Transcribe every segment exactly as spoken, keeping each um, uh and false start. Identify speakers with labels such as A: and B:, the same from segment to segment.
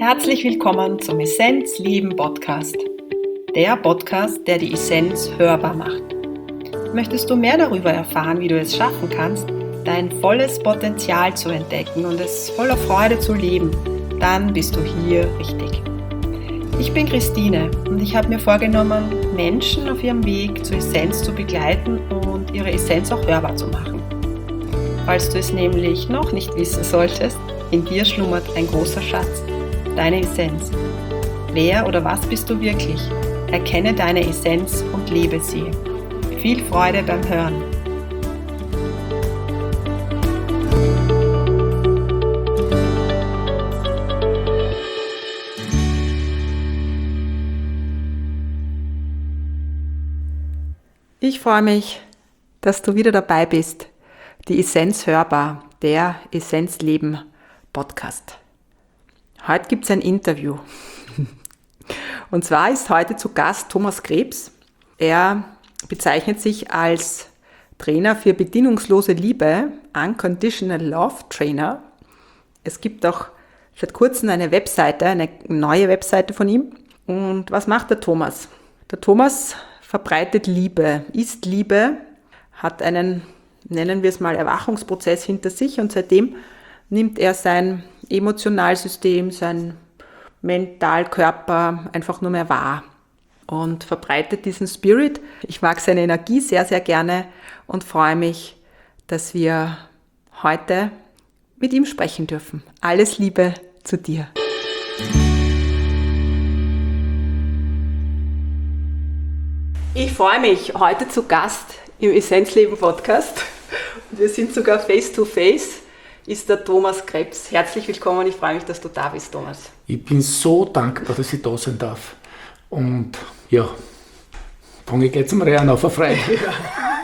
A: Herzlich willkommen zum Essenz Leben Podcast. Der Podcast, der die Essenz hörbar macht. Möchtest du mehr darüber erfahren, wie du es schaffen kannst, dein volles Potenzial zu entdecken und es voller Freude zu leben, dann bist du hier richtig. Ich bin Christine und ich habe mir vorgenommen, Menschen auf ihrem Weg zur Essenz zu begleiten und ihre Essenz auch hörbar zu machen. Falls du es nämlich noch nicht wissen solltest, in dir schlummert ein großer Schatz, deine Essenz. Wer oder was bist du wirklich? Erkenne deine Essenz und lebe sie. Viel Freude beim Hören. Ich freue mich, dass du wieder dabei bist. Die Essenz hörbar, der Essenzleben Podcast. Heute gibt es ein Interview. Und zwar ist heute zu Gast Thomas Krebs. Er bezeichnet sich als Trainer für bedingungslose Liebe, Unconditional Love Trainer. Es gibt auch seit kurzem eine Webseite, eine neue Webseite von ihm. Und was macht der Thomas? Der Thomas verbreitet Liebe, ist Liebe, hat einen, nennen wir es mal, Erwachungsprozess hinter sich und seitdem nimmt er sein Emotionalsystem, sein Mentalkörper einfach nur mehr wahr und verbreitet diesen Spirit. Ich mag seine Energie sehr, sehr gerne und freue mich, dass wir heute mit ihm sprechen dürfen. Alles Liebe zu dir. Ich freue mich, heute zu Gast im Essenzleben Podcast. Wir sind sogar face to face. Ist der Thomas Krebs. Herzlich willkommen, ich freue mich, dass du da bist, Thomas.
B: Ich bin so dankbar, dass ich da sein darf. Und ja, fange ich jetzt mal rein auf eine Freude.
A: Ja.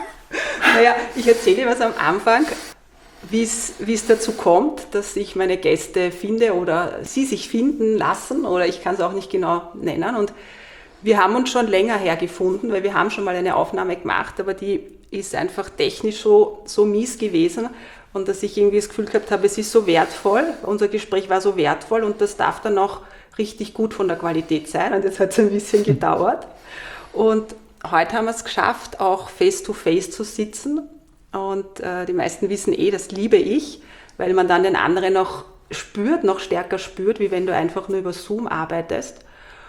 A: Naja, ich erzähle dir was am Anfang, wie es dazu kommt, dass ich meine Gäste finde oder sie sich finden lassen oder ich kann es auch nicht genau nennen. Und wir haben uns schon länger hergefunden, weil wir haben schon mal eine Aufnahme gemacht, aber die ist einfach technisch so, so mies gewesen. Und dass ich irgendwie das Gefühl gehabt habe, es ist so wertvoll, unser Gespräch war so wertvoll und das darf dann auch richtig gut von der Qualität sein. Und jetzt hat es ein bisschen gedauert. Und heute haben wir es geschafft, auch face-to-face zu sitzen. Und äh, die meisten wissen eh, das liebe ich, weil man dann den anderen noch spürt, noch stärker spürt, wie wenn du einfach nur über Zoom arbeitest.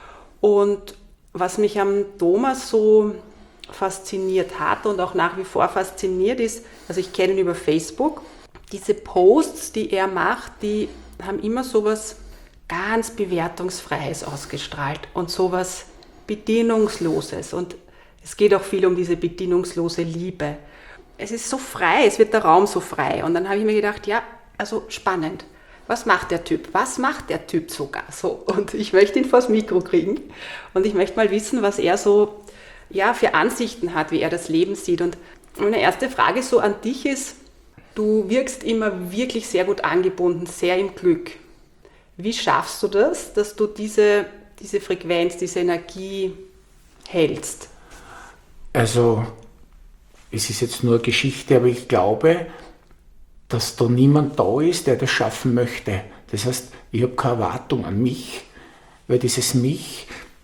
A: Und was mich am Thomas so fasziniert hat und auch nach wie vor fasziniert ist, also ich kenne ihn über Facebook, diese Posts, die er macht, die haben immer sowas ganz Bewertungsfreies ausgestrahlt und sowas Bedingungsloses und es geht auch viel um diese bedingungslose Liebe. Es ist so frei, es wird der Raum so frei und dann habe ich mir gedacht, ja, also spannend. Was macht der Typ? Was macht der Typ sogar so? Und ich möchte ihn vors Mikro kriegen und ich möchte mal wissen, was er so ja, für Ansichten hat, wie er das Leben sieht. Und meine erste Frage so an dich ist, du wirkst immer wirklich sehr gut angebunden, sehr im Glück. Wie schaffst du das, dass du diese, diese Frequenz, diese Energie hältst?
B: Also, es ist jetzt nur eine Geschichte, aber ich glaube, dass da niemand da ist, der das schaffen möchte. Das heißt, ich habe keine Erwartung an mich, weil dieses Mich,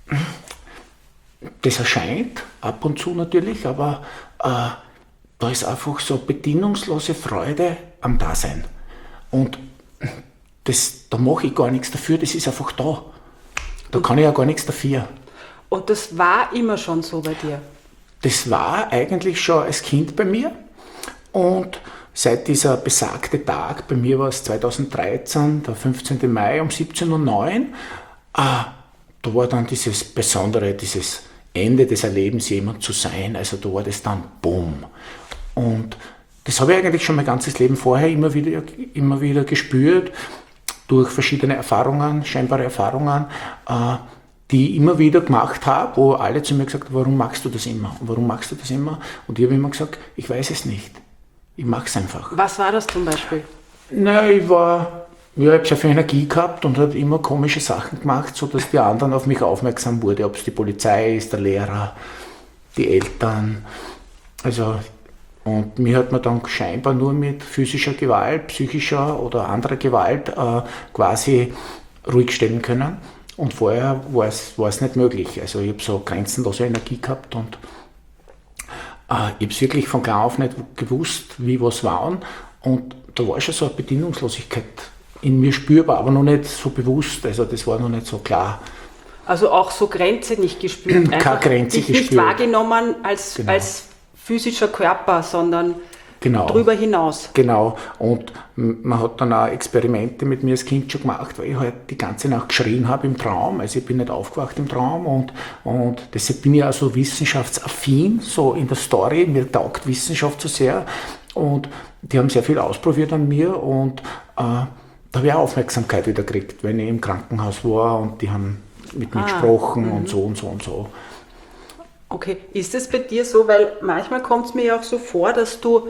B: das erscheint ab und zu natürlich, aber äh, da ist einfach so bedingungslose Freude am Dasein. Und das, da mache ich gar nichts dafür, das ist einfach da. Da kann ich ja gar nichts dafür.
A: Und das war immer schon so bei dir?
B: Das war eigentlich schon als Kind bei mir. Und seit dieser besagte Tag, bei mir war es zweitausenddreizehn, der fünfzehnten Mai um siebzehn Uhr neun, äh, da war dann dieses Besondere, dieses Ende des Erlebens, jemand zu sein, also da war das dann Boom. Und das habe ich eigentlich schon mein ganzes Leben vorher immer wieder, immer wieder gespürt, durch verschiedene Erfahrungen, scheinbare Erfahrungen, äh, die ich immer wieder gemacht habe, wo alle zu mir gesagt haben, warum machst du das immer? Und warum machst du das immer? Und ich habe immer gesagt, ich weiß es nicht. Ich mache es einfach.
A: Was war das zum Beispiel?
B: Na, ich war... Ja, ich habe sehr viel Energie gehabt und habe immer komische Sachen gemacht, sodass die anderen auf mich aufmerksam wurden, ob es die Polizei ist, der Lehrer, die Eltern. Also, und mir hat man dann scheinbar nur mit physischer Gewalt, psychischer oder anderer Gewalt äh, quasi ruhig stellen können. Und vorher war es, war es nicht möglich. Also ich habe so grenzenlose Energie gehabt und äh, ich habe es wirklich von klein auf nicht gewusst, wie was war. Und da war schon so eine Bedienungslosigkeit in mir spürbar, aber noch nicht so bewusst. Also das war noch nicht so klar.
A: Also auch so Grenze nicht gespürt.
B: Keine Grenze
A: dich
B: gespürt.
A: Nicht wahrgenommen als,
B: Genau.
A: als physischer Körper, sondern
B: Genau.
A: darüber hinaus.
B: Genau. Und man hat dann auch Experimente mit mir als Kind schon gemacht, weil ich halt die ganze Nacht geschrien habe im Traum. Also ich bin nicht aufgewacht im Traum und, und deshalb bin ich auch so wissenschaftsaffin, so in der Story. Mir taugt Wissenschaft so sehr. Und die haben sehr viel ausprobiert an mir und äh, da habe ich auch Aufmerksamkeit wieder gekriegt, wenn ich im Krankenhaus war und die haben mit mir
A: Ah,
B: gesprochen
A: mhm.
B: und so und so und so.
A: Okay, ist es bei dir so, weil manchmal kommt es mir ja auch so vor, dass du,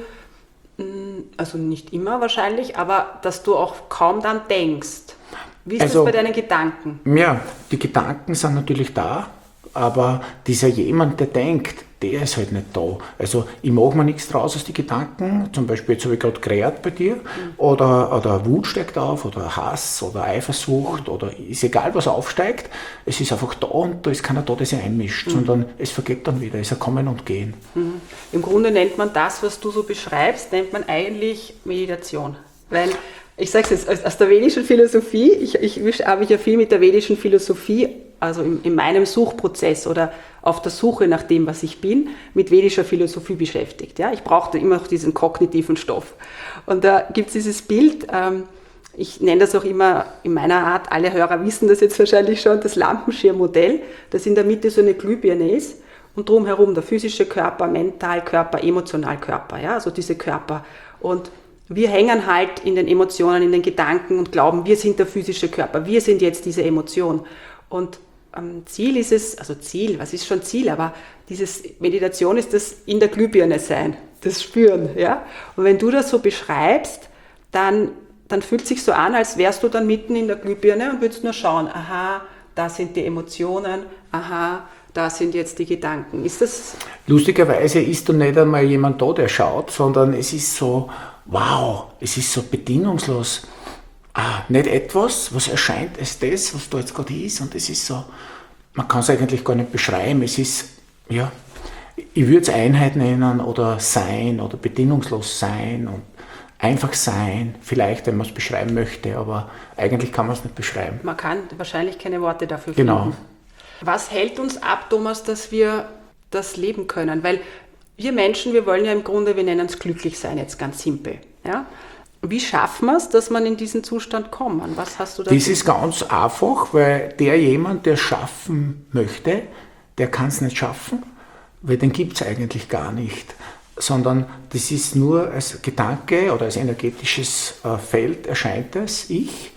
A: also nicht immer wahrscheinlich, aber dass du auch kaum dann denkst. Wie ist
B: Also,
A: das bei deinen Gedanken?
B: Ja, die Gedanken sind natürlich da, aber dieser jemand, der denkt, der ist halt nicht da. Also ich mache mir nichts draus aus den Gedanken, zum Beispiel jetzt habe ich gerade geredet bei dir, mhm. oder, oder Wut steigt auf, oder Hass, oder Eifersucht, oder ist egal, was aufsteigt, es ist einfach da und da ist keiner da, der sich einmischt, mhm. sondern es vergeht dann wieder, es ist ein Kommen und Gehen.
A: Mhm. Im Grunde nennt man das, was du so beschreibst, nennt man eigentlich Meditation, weil ich sage es jetzt, aus der vedischen Philosophie, ich, ich habe mich ja viel mit der vedischen Philosophie, also in, in meinem Suchprozess oder auf der Suche nach dem, was ich bin, mit vedischer Philosophie beschäftigt. Ja? Ich brauchte immer noch diesen kognitiven Stoff. Und da gibt es dieses Bild, ähm, ich nenne das auch immer in meiner Art, alle Hörer wissen das jetzt wahrscheinlich schon, das Lampenschirmmodell, das in der Mitte so eine Glühbirne ist und drumherum der physische Körper, Mentalkörper, Emotionalkörper, ja? Also diese Körper. Und wir hängen halt in den Emotionen, in den Gedanken und glauben, wir sind der physische Körper, wir sind jetzt diese Emotion. Und ähm, Ziel ist es, also Ziel, was ist schon Ziel, aber dieses Meditation ist das in der Glühbirne sein, das Spüren. Ja? Und wenn du das so beschreibst, dann, dann fühlt es sich so an, als wärst du dann mitten in der Glühbirne und würdest nur schauen, aha, da sind die Emotionen, aha, da sind jetzt die Gedanken. Ist das...
B: Lustigerweise ist da nicht einmal jemand da, der schaut, sondern es ist so, wow, es ist so bedingungslos. Ah, nicht etwas, was erscheint als das, was da jetzt gerade ist, und es ist so, man kann es eigentlich gar nicht beschreiben. Es ist, ja, ich würde es Einheit nennen oder Sein oder bedingungslos sein und einfach sein, vielleicht, wenn man es beschreiben möchte, aber eigentlich kann man es nicht beschreiben.
A: Man kann wahrscheinlich keine Worte dafür
B: Genau.
A: finden. Was hält uns ab, Thomas, dass wir das leben können? Weil wir Menschen, wir wollen ja im Grunde, wir nennen es glücklich sein, jetzt ganz simpel. Ja? Wie schaffen wir es, dass man in diesen Zustand kommt? Was hast du da?
B: Das ist ganz einfach, weil der jemand, der schaffen möchte, der kann es nicht schaffen, weil den gibt es eigentlich gar nicht. Sondern das ist nur als Gedanke oder als energetisches äh, Feld erscheint es, ich,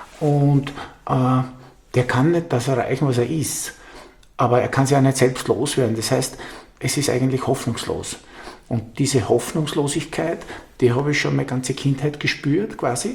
B: und äh, der kann nicht das erreichen, was er ist. Aber er kann sich auch nicht selbst loswerden. Das heißt, es ist eigentlich hoffnungslos. Und diese Hoffnungslosigkeit, die habe ich schon meine ganze Kindheit gespürt, quasi.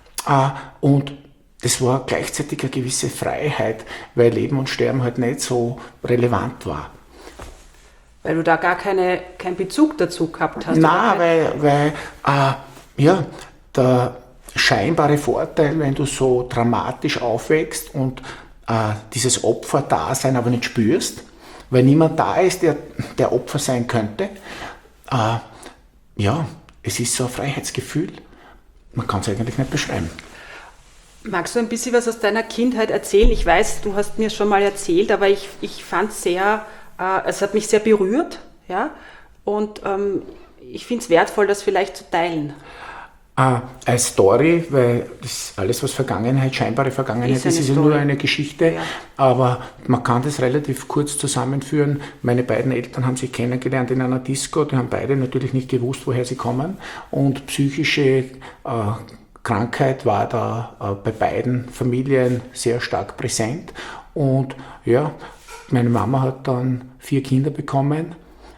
B: Und das war gleichzeitig eine gewisse Freiheit, weil Leben und Sterben halt nicht so relevant war.
A: Weil du da gar keine, keinen Bezug dazu gehabt hast?
B: Nein, weil, weil äh, ja, der scheinbare Vorteil, wenn du so dramatisch aufwächst und äh, dieses Opferdasein aber nicht spürst, weil niemand da ist, der, der Opfer sein könnte. Äh, ja, es ist so ein Freiheitsgefühl, man kann es eigentlich nicht beschreiben.
A: Magst du ein bisschen was aus deiner Kindheit erzählen? Ich weiß, du hast mir schon mal erzählt, aber ich, ich fand es sehr, äh, es hat mich sehr berührt, ja? Und ähm, ich finde es wertvoll, das vielleicht zu teilen.
B: Ah, als Story, weil das alles, was Vergangenheit, scheinbare Vergangenheit ist, ist, ist ja nur eine Geschichte, ja. Aber man kann das relativ kurz zusammenführen. Meine beiden Eltern haben sich kennengelernt in einer Disco, die haben beide natürlich nicht gewusst, woher sie kommen, und psychische äh, Krankheit war da äh, bei beiden Familien sehr stark präsent, und ja, meine Mama hat dann vier Kinder bekommen.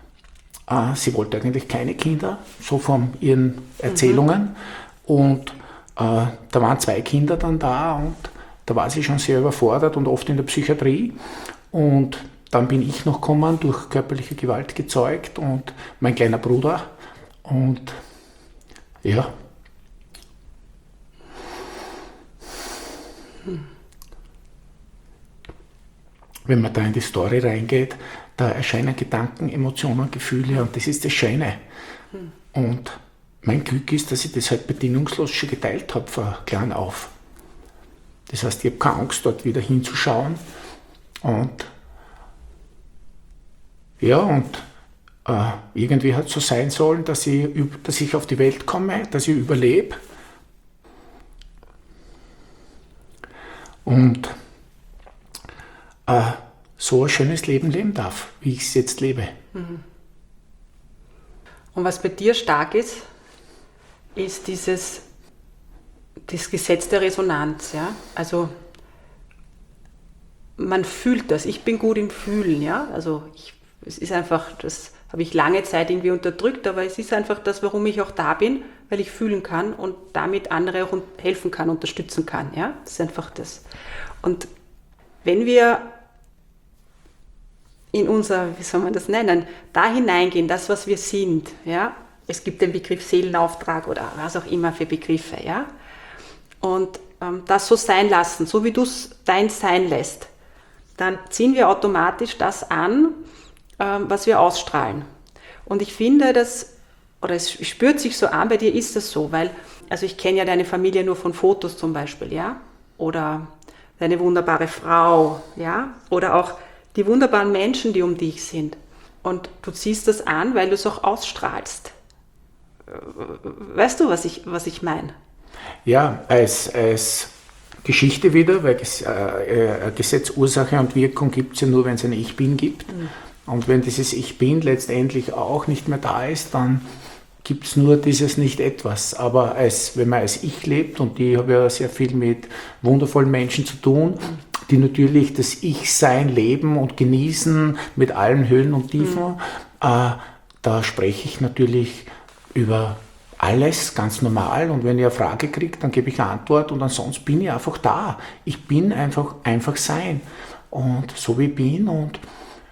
B: Sie wollte eigentlich keine Kinder, so von ihren Erzählungen. Mhm. Und äh, da waren zwei Kinder dann da, und da war sie schon sehr überfordert und oft in der Psychiatrie. Und dann bin ich noch gekommen, durch körperliche Gewalt gezeugt, und mein kleiner Bruder. Und ja. wenn man da in die Story reingeht, da erscheinen Gedanken, Emotionen, Gefühle und das ist das Schöne. Mhm. Und mein Glück ist, dass ich das halt bedingungslos schon geteilt habe von klein auf. Das heißt, ich habe keine Angst, dort wieder hinzuschauen. Und ja, und äh, irgendwie hat es so sein sollen, dass ich, dass ich auf die Welt komme, dass ich überlebe. Und äh, so ein schönes Leben leben darf, wie ich es jetzt lebe.
A: Mhm. Und was bei dir stark ist, ist dieses das Gesetz der Resonanz. Ja? Also man fühlt das. Ich bin gut im Fühlen. Ja? Also ich, es ist einfach, das habe ich lange Zeit irgendwie unterdrückt, aber es ist einfach das, warum ich auch da bin, weil ich fühlen kann und damit andere auch helfen kann, unterstützen kann. Ja? Das ist einfach das. Und wenn wir in unser, wie soll man das nennen, da hineingehen, das, was wir sind, ja, es gibt den Begriff Seelenauftrag oder was auch immer für Begriffe, ja, und ähm, das so sein lassen, so wie du es dein sein lässt, dann ziehen wir automatisch das an, ähm, was wir ausstrahlen. Und ich finde, dass, oder es spürt sich so an, bei dir ist das so, weil, also ich kenne ja deine Familie nur von Fotos zum Beispiel, ja, oder deine wunderbare Frau, ja, oder auch die wunderbaren Menschen, die um dich sind. Und du ziehst das an, weil du es auch ausstrahlst. Weißt du, was ich, was ich meine?
B: Ja, als, als Geschichte wieder, weil äh, Gesetz Ursache und Wirkung gibt es ja nur, wenn es ein Ich Bin gibt. Mhm. Und wenn dieses Ich Bin letztendlich auch nicht mehr da ist, dann gibt es nur dieses Nicht-Etwas. Aber als, wenn man als Ich lebt, und ich habe ja sehr viel mit wundervollen Menschen zu tun, mhm. die natürlich das Ich-Sein leben und genießen mit allen Höhen und Tiefen, mhm. äh, da spreche ich natürlich über alles ganz normal, und wenn ich eine Frage kriege, dann gebe ich eine Antwort, und ansonsten bin ich einfach da. Ich bin einfach, einfach sein. Und so wie ich bin, und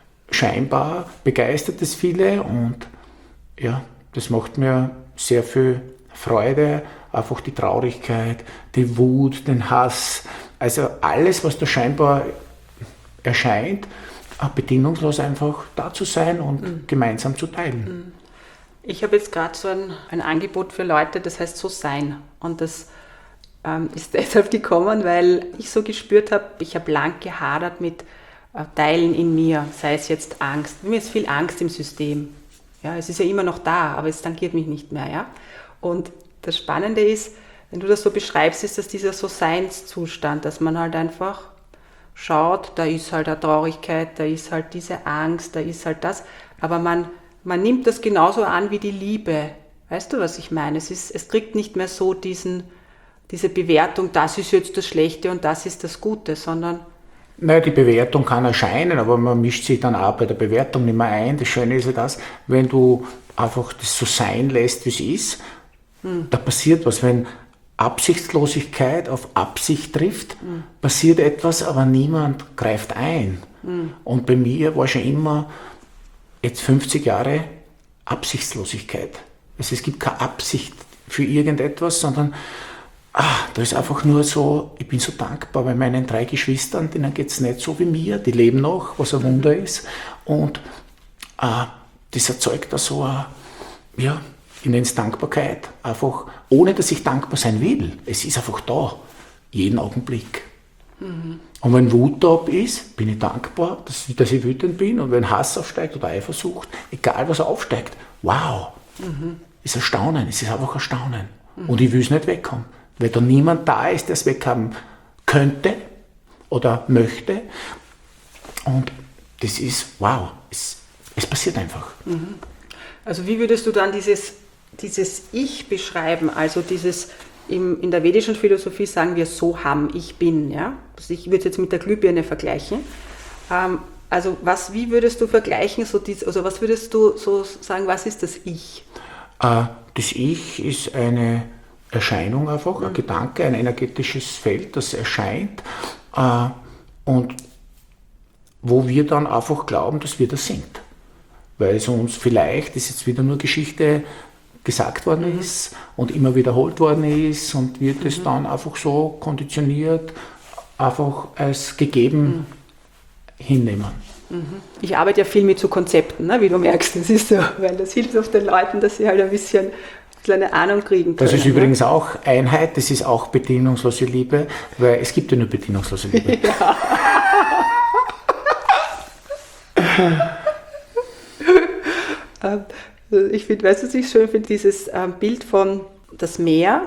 B: scheinbar begeistert es viele, und ja, das macht mir sehr viel Freude, einfach die Traurigkeit, die Wut, den Hass, also alles, was da scheinbar erscheint, bedingungslos einfach da zu sein und mhm. gemeinsam zu teilen.
A: Ich habe jetzt gerade so ein, ein Angebot für Leute, das heißt so sein. Und das ähm, ist deshalb gekommen, weil ich so gespürt habe, ich habe lang gehadert mit äh, Teilen in mir, sei es jetzt Angst. Mir ist viel Angst im System. Ja, es ist ja immer noch da, aber es tangiert mich nicht mehr. Ja? Und das Spannende ist, wenn du das so beschreibst, ist das dieser So-Seins-Zustand, dass man halt einfach schaut, da ist halt eine Traurigkeit, da ist halt diese Angst, da ist halt das, aber man, man nimmt das genauso an wie die Liebe. Weißt du, was ich meine? Es ist, es kriegt nicht mehr so diesen, diese Bewertung, das ist jetzt das Schlechte und das ist das Gute, sondern...
B: Naja, die Bewertung kann erscheinen, aber man mischt sich dann auch bei der Bewertung nicht mehr ein. Das Schöne ist ja das, wenn du einfach das so sein lässt, wie es ist, hm. da passiert was. Wenn Absichtslosigkeit auf Absicht trifft, mhm. passiert etwas, aber niemand greift ein. Mhm. Und bei mir war schon immer, jetzt fünfzig Jahre, Absichtslosigkeit. Also es gibt keine Absicht für irgendetwas, sondern ah, da ist einfach nur so, ich bin so dankbar bei meinen drei Geschwistern, denen geht es nicht so wie mir, die leben noch, was ein Wunder ist. Und ah, das erzeugt da so ein, ja, ich nenne es Dankbarkeit, einfach, ohne dass ich dankbar sein will. Es ist einfach da, jeden Augenblick. Mhm. Und wenn Wut da ist, bin ich dankbar, dass, dass ich wütend bin. Und wenn Hass aufsteigt oder Eifersucht, egal was aufsteigt, wow, mhm. ist Erstaunen, es ist einfach Erstaunen. Mhm. Und ich will es nicht weghaben, weil da niemand da ist, der es weghaben könnte oder möchte. Und das ist, wow, es, es passiert einfach.
A: Mhm. Also wie würdest du dann dieses dieses Ich beschreiben, also dieses, im, in der vedischen Philosophie sagen wir Soham, ich bin, ja? Also ich würde es jetzt mit der Glühbirne vergleichen. Ähm, also was, wie würdest du vergleichen, so dies, also was würdest du so sagen, was ist das Ich?
B: Äh, das Ich ist eine Erscheinung einfach, mhm. ein Gedanke, ein energetisches Feld, das erscheint äh, und wo wir dann einfach glauben, dass wir das sind. Weil es uns vielleicht, das ist jetzt wieder nur Geschichte, gesagt worden mhm. ist und immer wiederholt worden ist, und wird es mhm. dann einfach so konditioniert, einfach als gegeben mhm. hinnehmen.
A: Ich arbeite ja viel mit so Konzepten, ne, wie du merkst. Das ist so, weil das hilft oft den Leuten, dass sie halt ein bisschen eine Ahnung kriegen können.
B: Das ist übrigens ne? auch Einheit, das ist auch bedingungslose Liebe, weil es gibt ja nur bedingungslose Liebe.
A: Ja. Ich finde, weißt du, was ich schön finde, dieses Bild von das Meer,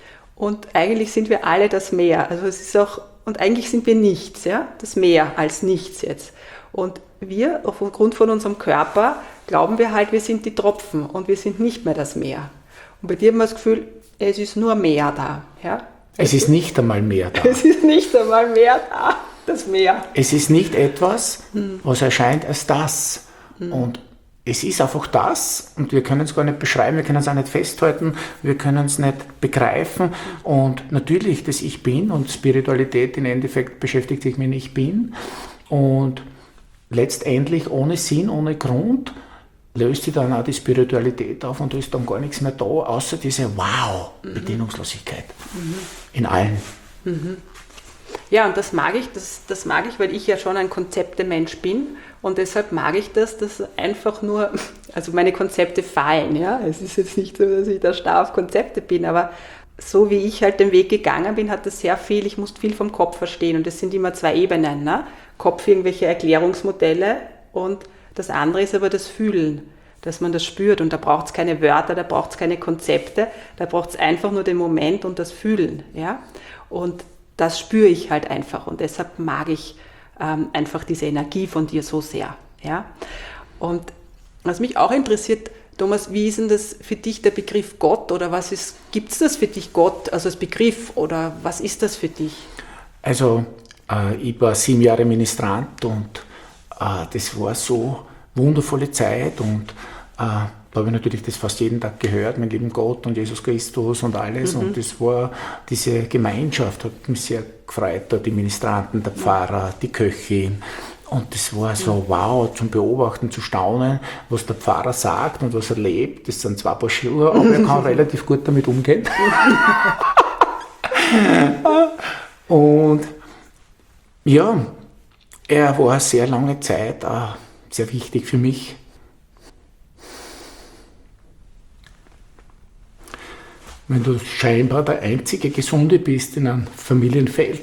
A: und eigentlich sind wir alle das Meer. Also es ist auch, und eigentlich sind wir nichts, ja, das Meer als nichts jetzt. Und wir, aufgrund von unserem Körper, glauben wir halt, wir sind die Tropfen und wir sind nicht mehr das Meer. Und bei dir haben wir das Gefühl, es ist nur Meer da. Ja?
B: Es ist nicht einmal Meer da.
A: Es ist nicht einmal Meer da, das Meer.
B: Es ist nicht etwas, hm. was erscheint als das. Hm. Und es ist einfach das, und wir können es gar nicht beschreiben, wir können es auch nicht festhalten, wir können es nicht begreifen. Und natürlich, das Ich Bin, und Spiritualität im Endeffekt beschäftigt sich mit Ich Bin. Und letztendlich ohne Sinn, ohne Grund, löst sich dann auch die Spiritualität auf und da ist dann gar nichts mehr da, außer diese Wow-Bedingungslosigkeit mhm. in allen.
A: Mhm. Ja, und das mag ich, das, das mag ich, weil ich ja schon ein Konzeptemensch bin und deshalb mag ich das, dass einfach nur, also meine Konzepte fallen, ja, es ist jetzt nicht so, dass ich da starr auf Konzepte bin, aber so wie ich halt den Weg gegangen bin, hat das sehr viel, ich musste viel vom Kopf verstehen und das sind immer zwei Ebenen, ne? Kopf irgendwelche Erklärungsmodelle und das andere ist aber das Fühlen, dass man das spürt und da braucht es keine Wörter, da braucht es keine Konzepte, da braucht es einfach nur den Moment und das Fühlen, ja? Und das spüre ich halt einfach und deshalb mag ich ähm, einfach diese Energie von dir so sehr, ja? Und was mich auch interessiert, Thomas, wie ist denn das für dich der Begriff Gott oder was ist, gibt es das für dich Gott, also als Begriff oder was ist das für dich?
B: Also äh, ich war sieben Jahre Ministrant und äh, das war so wundervolle Zeit und äh, da habe ich natürlich das fast jeden Tag gehört, mein lieben Gott und Jesus Christus und alles mhm. und das war, diese Gemeinschaft hat mich sehr gefreut, da die Ministranten, der Pfarrer, die Köchin. Und das war so wow, zum Beobachten, zu staunen, was der Pfarrer sagt und was er lebt. Das sind zwei Paar Schuhe, aber er kann relativ gut damit umgehen. Und ja, er war sehr lange Zeit äh, sehr wichtig für mich. Wenn du scheinbar der einzige Gesunde bist in einem Familienfeld,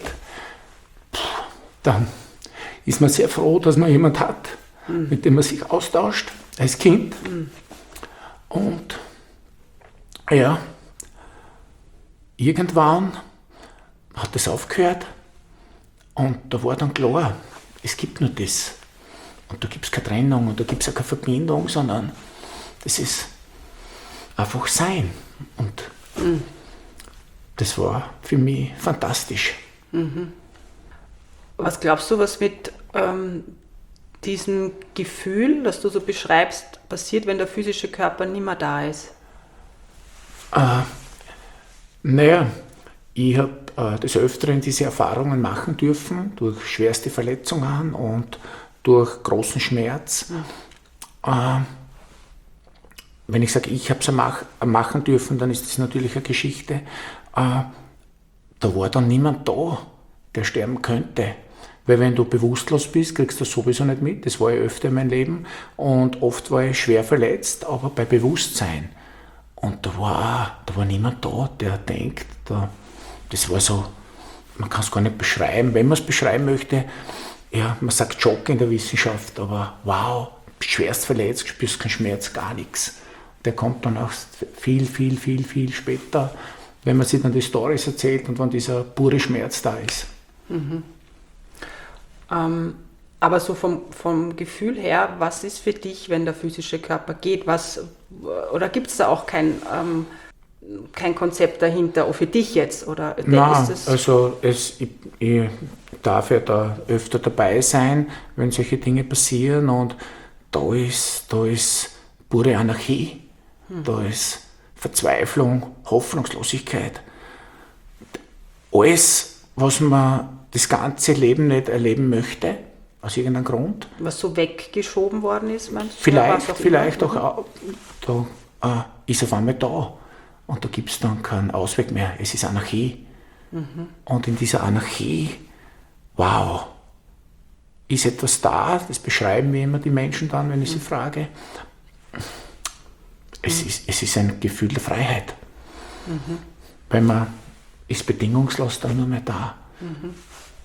B: dann ist man sehr froh, dass man jemanden hat, mhm. mit dem man sich austauscht als Kind. Mhm. Und ja, irgendwann hat das aufgehört und da war dann klar, es gibt nur das. Und da gibt es keine Trennung und da gibt es auch keine Verbindung, sondern das ist einfach Sein. Und mhm. das war für mich fantastisch.
A: Mhm. Was glaubst du, was mit ähm, diesem Gefühl, das du so beschreibst, passiert, wenn der physische Körper nicht mehr da ist?
B: Äh, naja, ich habe äh, des Öfteren diese Erfahrungen machen dürfen, durch schwerste Verletzungen und durch großen Schmerz. Mhm. Äh, wenn ich sage, ich habe es mach, machen dürfen, dann ist das natürlich eine Geschichte. Äh, da war dann niemand da, der sterben könnte. Weil wenn du bewusstlos bist, kriegst du das sowieso nicht mit. Das war ja öfter in meinem Leben. Und oft war ich schwer verletzt, aber bei Bewusstsein. Und da war, da war niemand da, der denkt, da, das war so, man kann es gar nicht beschreiben. Wenn man es beschreiben möchte, ja, man sagt Schock in der Wissenschaft, aber wow, schwerst verletzt, spürst keinen Schmerz, gar nichts. Der kommt dann auch viel, viel, viel, viel später, wenn man sich dann die Storys erzählt und wenn dieser pure Schmerz da ist.
A: Mhm. Ähm, aber so vom, vom Gefühl her, was ist für dich, wenn der physische Körper geht? Was, oder gibt es da auch kein, ähm, kein Konzept dahinter, auch für dich jetzt? Oder
B: Nein,
A: ist das
B: also es, ich, ich darf ja da öfter dabei sein, wenn solche Dinge passieren und da ist, da ist pure Anarchie, hm. da ist Verzweiflung, Hoffnungslosigkeit. Alles, was man das ganze Leben nicht erleben möchte, aus irgendeinem Grund.
A: Was so weggeschoben worden ist, meinst du?
B: Vielleicht, auch vielleicht auch, auch da äh, ist auf einmal da und da gibt es dann keinen Ausweg mehr. Es ist Anarchie. Mhm. Und in dieser Anarchie, wow, ist etwas da, das beschreiben mir immer die Menschen dann, wenn ich sie frage. Es ist, es ist ein Gefühl der Freiheit. Mhm. Weil man ist bedingungslos dann nur mehr da.
A: Mhm.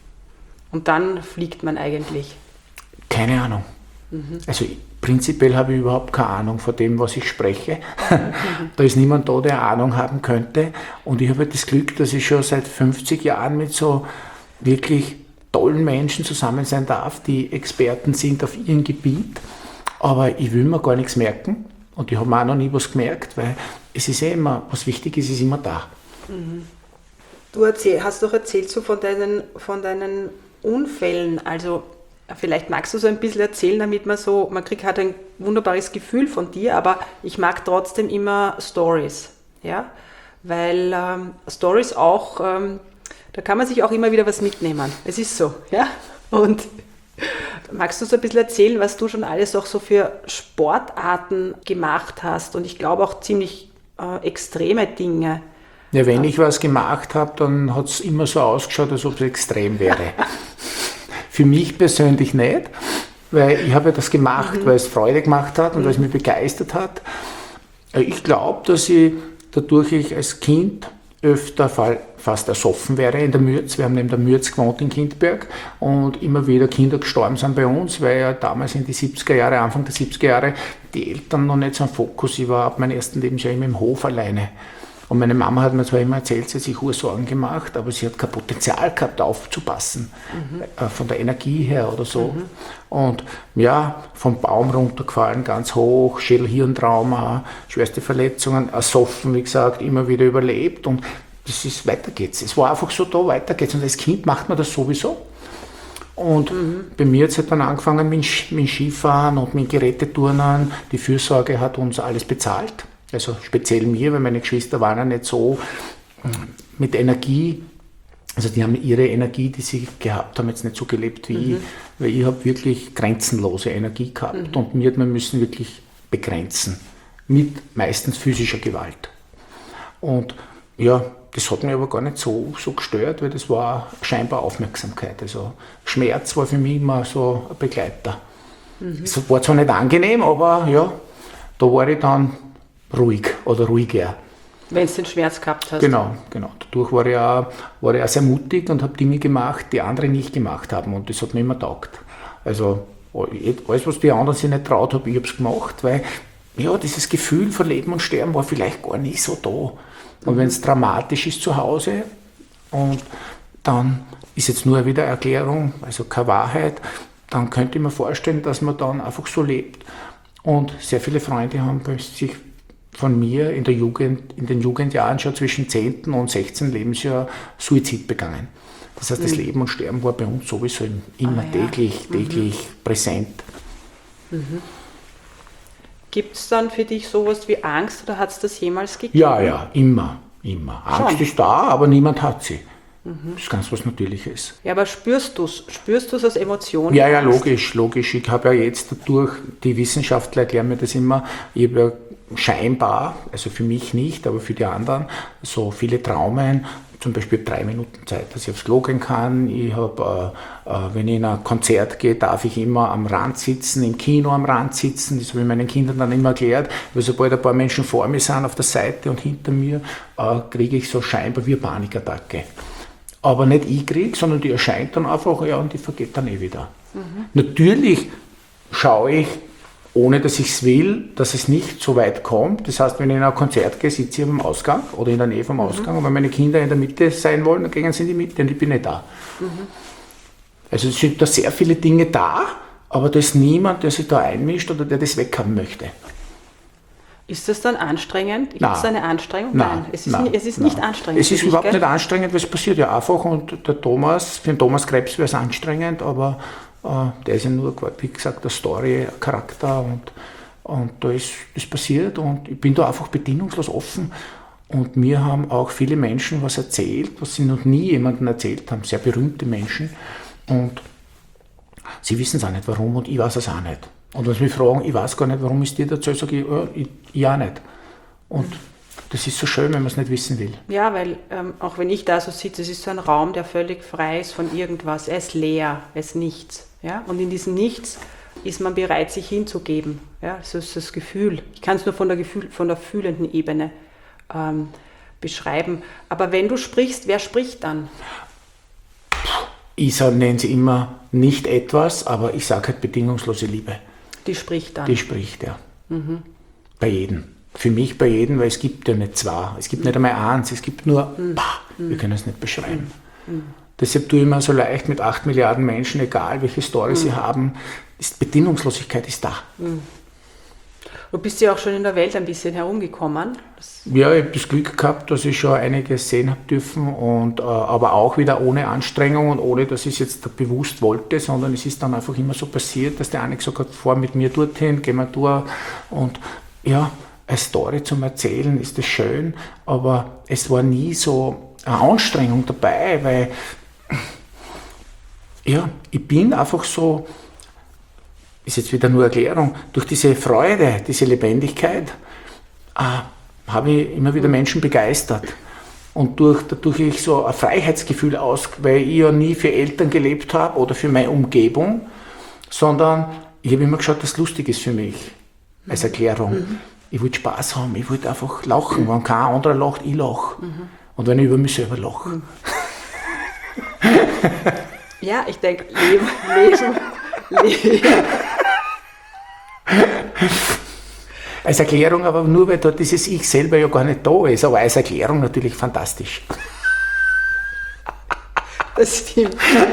A: Und dann fliegt man eigentlich?
B: Keine Ahnung. Mhm. Also prinzipiell habe ich überhaupt keine Ahnung von dem, was ich spreche. Mhm. Da ist niemand da, der Ahnung haben könnte. Und ich habe das Glück, dass ich schon seit fünfzig Jahren mit so wirklich tollen Menschen zusammen sein darf, die Experten sind auf ihrem Gebiet. Aber ich will mir gar nichts merken. Und ich habe mir auch noch nie was gemerkt, weil es ist ja immer, was wichtig ist, ist immer da.
A: Mhm. Du erzähl, hast doch erzählt so von deinen, von deinen Unfällen. Also vielleicht magst du so ein bisschen erzählen, damit man so, man kriegt halt ein wunderbares Gefühl von dir, aber ich mag trotzdem immer Stories, ja, weil ähm, Stories auch, ähm, da kann man sich auch immer wieder was mitnehmen. Es ist so, ja. Und magst du so ein bisschen erzählen, was du schon alles auch so für Sportarten gemacht hast? Und ich glaube auch ziemlich äh, extreme Dinge.
B: Ja, wenn ich was gemacht habe, dann hat es immer so ausgeschaut, als ob es extrem wäre. Für mich persönlich nicht, weil ich habe ja das gemacht, mhm. weil es Freude gemacht hat und mhm. weil es mich begeistert hat. Ich glaube, dass ich, dadurch ich als Kind öfter fast ersoffen wäre in der Mürz. Wir haben neben der Mürz gewohnt in Kindberg und immer wieder Kinder gestorben sind bei uns, weil ja damals in die siebziger Jahre, Anfang der siebziger Jahre, die Eltern noch nicht so am Fokus. Ich war ab meinem ersten Lebensjahr immer im Hof alleine. Und meine Mama hat mir zwar immer erzählt, sie hat sich Sorgen gemacht, aber sie hat kein Potenzial gehabt, aufzupassen, mhm. äh, von der Energie her oder so. Mhm. Und ja, vom Baum runtergefallen, ganz hoch, Schädel-Hirntrauma, schwerste Verletzungen, ersoffen, wie gesagt, immer wieder überlebt. Und das ist, weiter geht's. Es war einfach so da, weiter geht's. Und als Kind macht man das sowieso. Und mhm. bei mir hat es halt dann angefangen mit, mit Skifahren und mit Geräteturnen. Die Fürsorge hat uns alles bezahlt. Also speziell mir, weil meine Geschwister waren ja nicht so mit Energie, also die haben ihre Energie, die sie gehabt haben, jetzt nicht so gelebt wie mhm. ich, weil ich habe wirklich grenzenlose Energie gehabt mhm. und mir hat man müssen wirklich begrenzen, mit meistens physischer Gewalt. Und ja, das hat mich aber gar nicht so, so gestört, weil das war scheinbar Aufmerksamkeit. Also Schmerz war für mich immer so ein Begleiter. Mhm. Es war zwar nicht angenehm, aber ja, da war ich dann ruhig oder ruhiger.
A: Wenn du den Schmerz gehabt hast.
B: Genau, genau. Dadurch war ich auch, war ich auch sehr mutig und habe Dinge gemacht, die andere nicht gemacht haben und das hat mir immer taugt. Also alles, was die anderen sich nicht traut haben, ich habe es gemacht, weil ja, dieses Gefühl von Leben und Sterben war vielleicht gar nicht so da. Und mhm. wenn es dramatisch ist zu Hause und dann ist jetzt nur wieder Erklärung, also keine Wahrheit, dann könnte ich mir vorstellen, dass man dann einfach so lebt. Und sehr viele Freunde haben sich von mir in der Jugend, in den Jugendjahren schon zwischen zehnten und sechzehnten Lebensjahr Suizid begangen. Das heißt, mhm. das Leben und Sterben war bei uns sowieso immer ah, täglich, ja. täglich mhm. präsent.
A: Mhm. Gibt es dann für dich sowas wie Angst oder hat es das jemals gegeben?
B: Ja, ja, immer, immer. Angst Schon. ist da, aber niemand hat sie. Mhm. Das ist ganz was Natürliches.
A: Ja, aber spürst du es? Spürst du es als Emotion?
B: Ja, ja, logisch, logisch. Ich habe ja jetzt dadurch, die Wissenschaftler erklären mir das immer, ich habe ja scheinbar, also für mich nicht, aber für die anderen, so viele Traumen, zum Beispiel drei Minuten Zeit, dass ich aufs Klo gehen kann. Ich habe, äh, äh, wenn ich in ein Konzert gehe, darf ich immer am Rand sitzen, im Kino am Rand sitzen. Das habe ich meinen Kindern dann immer erklärt, weil sobald ein paar Menschen vor mir sind, auf der Seite und hinter mir, äh, kriege ich so scheinbar wie eine Panikattacke. Aber nicht ich kriege, sondern die erscheint dann einfach, ja, und die vergeht dann eh wieder. Mhm. Natürlich schaue ich, ohne dass ich es will, dass es nicht so weit kommt. Das heißt, wenn ich in ein Konzert gehe, sitze ich am Ausgang oder in der Nähe vom Ausgang. Mhm. Und wenn meine Kinder in der Mitte sein wollen, dann gehen sie in die Mitte und ich bin nicht da. Mhm. Also es sind da sehr viele Dinge da, aber da ist niemand, der sich da einmischt oder der das weghaben möchte.
A: Ist das dann anstrengend? Gibt es eine Anstrengung?
B: Nein,
A: nein. Es ist,
B: nein,
A: nicht, es ist
B: nein.
A: nicht anstrengend.
B: Es ist
A: dich,
B: überhaupt
A: gell?
B: nicht anstrengend, weil es passiert ja einfach. Und der Thomas, für den Thomas Krebs wäre es anstrengend, aber äh, der ist ja nur, wie gesagt, der Story-Charakter und, und da ist das passiert und ich bin da einfach bedingungslos offen. Und mir haben auch viele Menschen was erzählt, was sie noch nie jemandem erzählt haben, sehr berühmte Menschen. Und sie wissen es auch nicht, warum und ich weiß es auch nicht. Und wenn sie mich fragen, ich weiß gar nicht, warum ich dir dazu sage, ich, ja, ich, ich auch nicht. Und das ist so schön, wenn man es nicht wissen will.
A: Ja, weil ähm, auch wenn ich da so sitze, es ist so ein Raum, der völlig frei ist von irgendwas. Er ist leer, er ist nichts. Ja? Und in diesem Nichts ist man bereit, sich hinzugeben. Ja? Das ist das Gefühl. Ich kann es nur von der, Gefühl, von der fühlenden Ebene ähm, beschreiben. Aber wenn du sprichst, wer spricht dann?
B: Ich nenne es immer nicht etwas, aber ich sage halt bedingungslose Liebe.
A: Die spricht dann?
B: Die spricht, ja. Mhm. Bei jedem. Für mich bei jedem, weil es gibt ja nicht zwei. Es gibt mhm. nicht einmal eins, es gibt nur, mhm. bah, wir können es nicht beschreiben. Mhm. Deshalb tue ich mir so leicht mit acht Milliarden Menschen, egal welche Story mhm. sie haben, ist Bedingungslosigkeit ist da.
A: Mhm. Du bist ja auch schon in der Welt ein bisschen herumgekommen. Das
B: ja, ich habe das Glück gehabt, dass ich schon einiges sehen habe dürfen, und, äh, aber auch wieder ohne Anstrengung und ohne, dass ich es jetzt bewusst wollte, sondern es ist dann einfach immer so passiert, dass der eine gesagt hat, fahr mit mir dorthin, gehen wir durch. Und ja, eine Story zum Erzählen ist das schön, aber es war nie so eine Anstrengung dabei, weil ja, ich bin einfach so, ist jetzt wieder nur Erklärung, durch diese Freude, diese Lebendigkeit äh, habe ich immer wieder Menschen begeistert. Und durch, dadurch ich so ein Freiheitsgefühl aus, weil ich ja nie für Eltern gelebt habe oder für meine Umgebung, sondern ich habe immer geschaut, dass es lustig ist für mich, als Erklärung. Mhm. Ich wollte Spaß haben, ich wollte einfach lachen. Mhm. Wenn kein anderer lacht, ich lache. Mhm. Und wenn ich über mich selber lache.
A: Mhm. Ja, ich denke, Leben, Leben, Leben.
B: Als Erklärung aber nur, weil dort dieses Ich selber ja gar nicht da ist, aber als Erklärung natürlich fantastisch.
A: Das stimmt.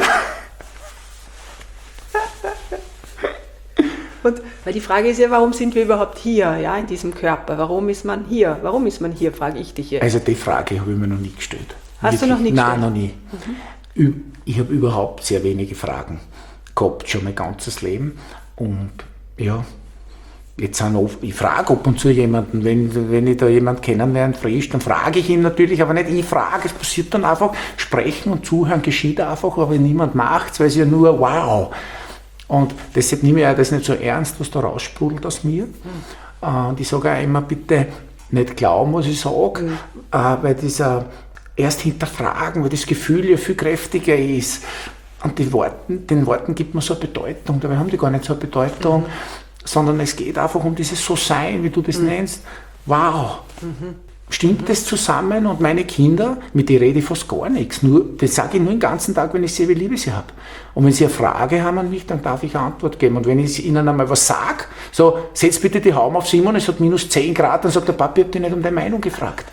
A: Und weil die Frage ist ja, warum sind wir überhaupt hier, ja, in diesem Körper? Warum ist man hier? Warum ist man hier, frage ich dich jetzt.
B: Also die Frage habe ich mir noch nie gestellt.
A: Hast Wirklich? du noch nie gestellt?
B: Nein, noch nie. Mhm. Ich habe überhaupt sehr wenige Fragen gehabt, schon mein ganzes Leben. Und ja, jetzt sind oft, ich frage ab und zu jemanden, wenn, wenn ich da jemanden kennenlerne, frisch, dann frage ich ihn natürlich, aber nicht ich frage, es passiert dann einfach, sprechen und zuhören geschieht einfach, aber niemand macht es, weil es ja nur wow. Und deshalb nehme ich auch das nicht so ernst, was da raussprudelt aus mir. Mhm. Und ich sage auch immer, bitte nicht glauben, was ich sage, mhm. weil dieser erst hinterfragen, weil das Gefühl ja viel kräftiger ist. Und die Worten, den Worten gibt man so eine Bedeutung, dabei haben die gar nicht so eine Bedeutung, mhm. sondern es geht einfach um dieses So-Sein, wie du das mhm. nennst. Wow! Mhm. Stimmt mhm. das zusammen? Und meine Kinder, mit denen rede ich fast gar nichts. Nur, das sage ich nur den ganzen Tag, wenn ich sehe, wie lieb ich sie habe. Und wenn sie eine Frage haben an mich, dann darf ich eine Antwort geben. Und wenn ich ihnen einmal was sage, so, setz bitte die Haube auf Simon, es hat minus zehn Grad, dann sagt der Papi, ich habe dich nicht um deine Meinung gefragt.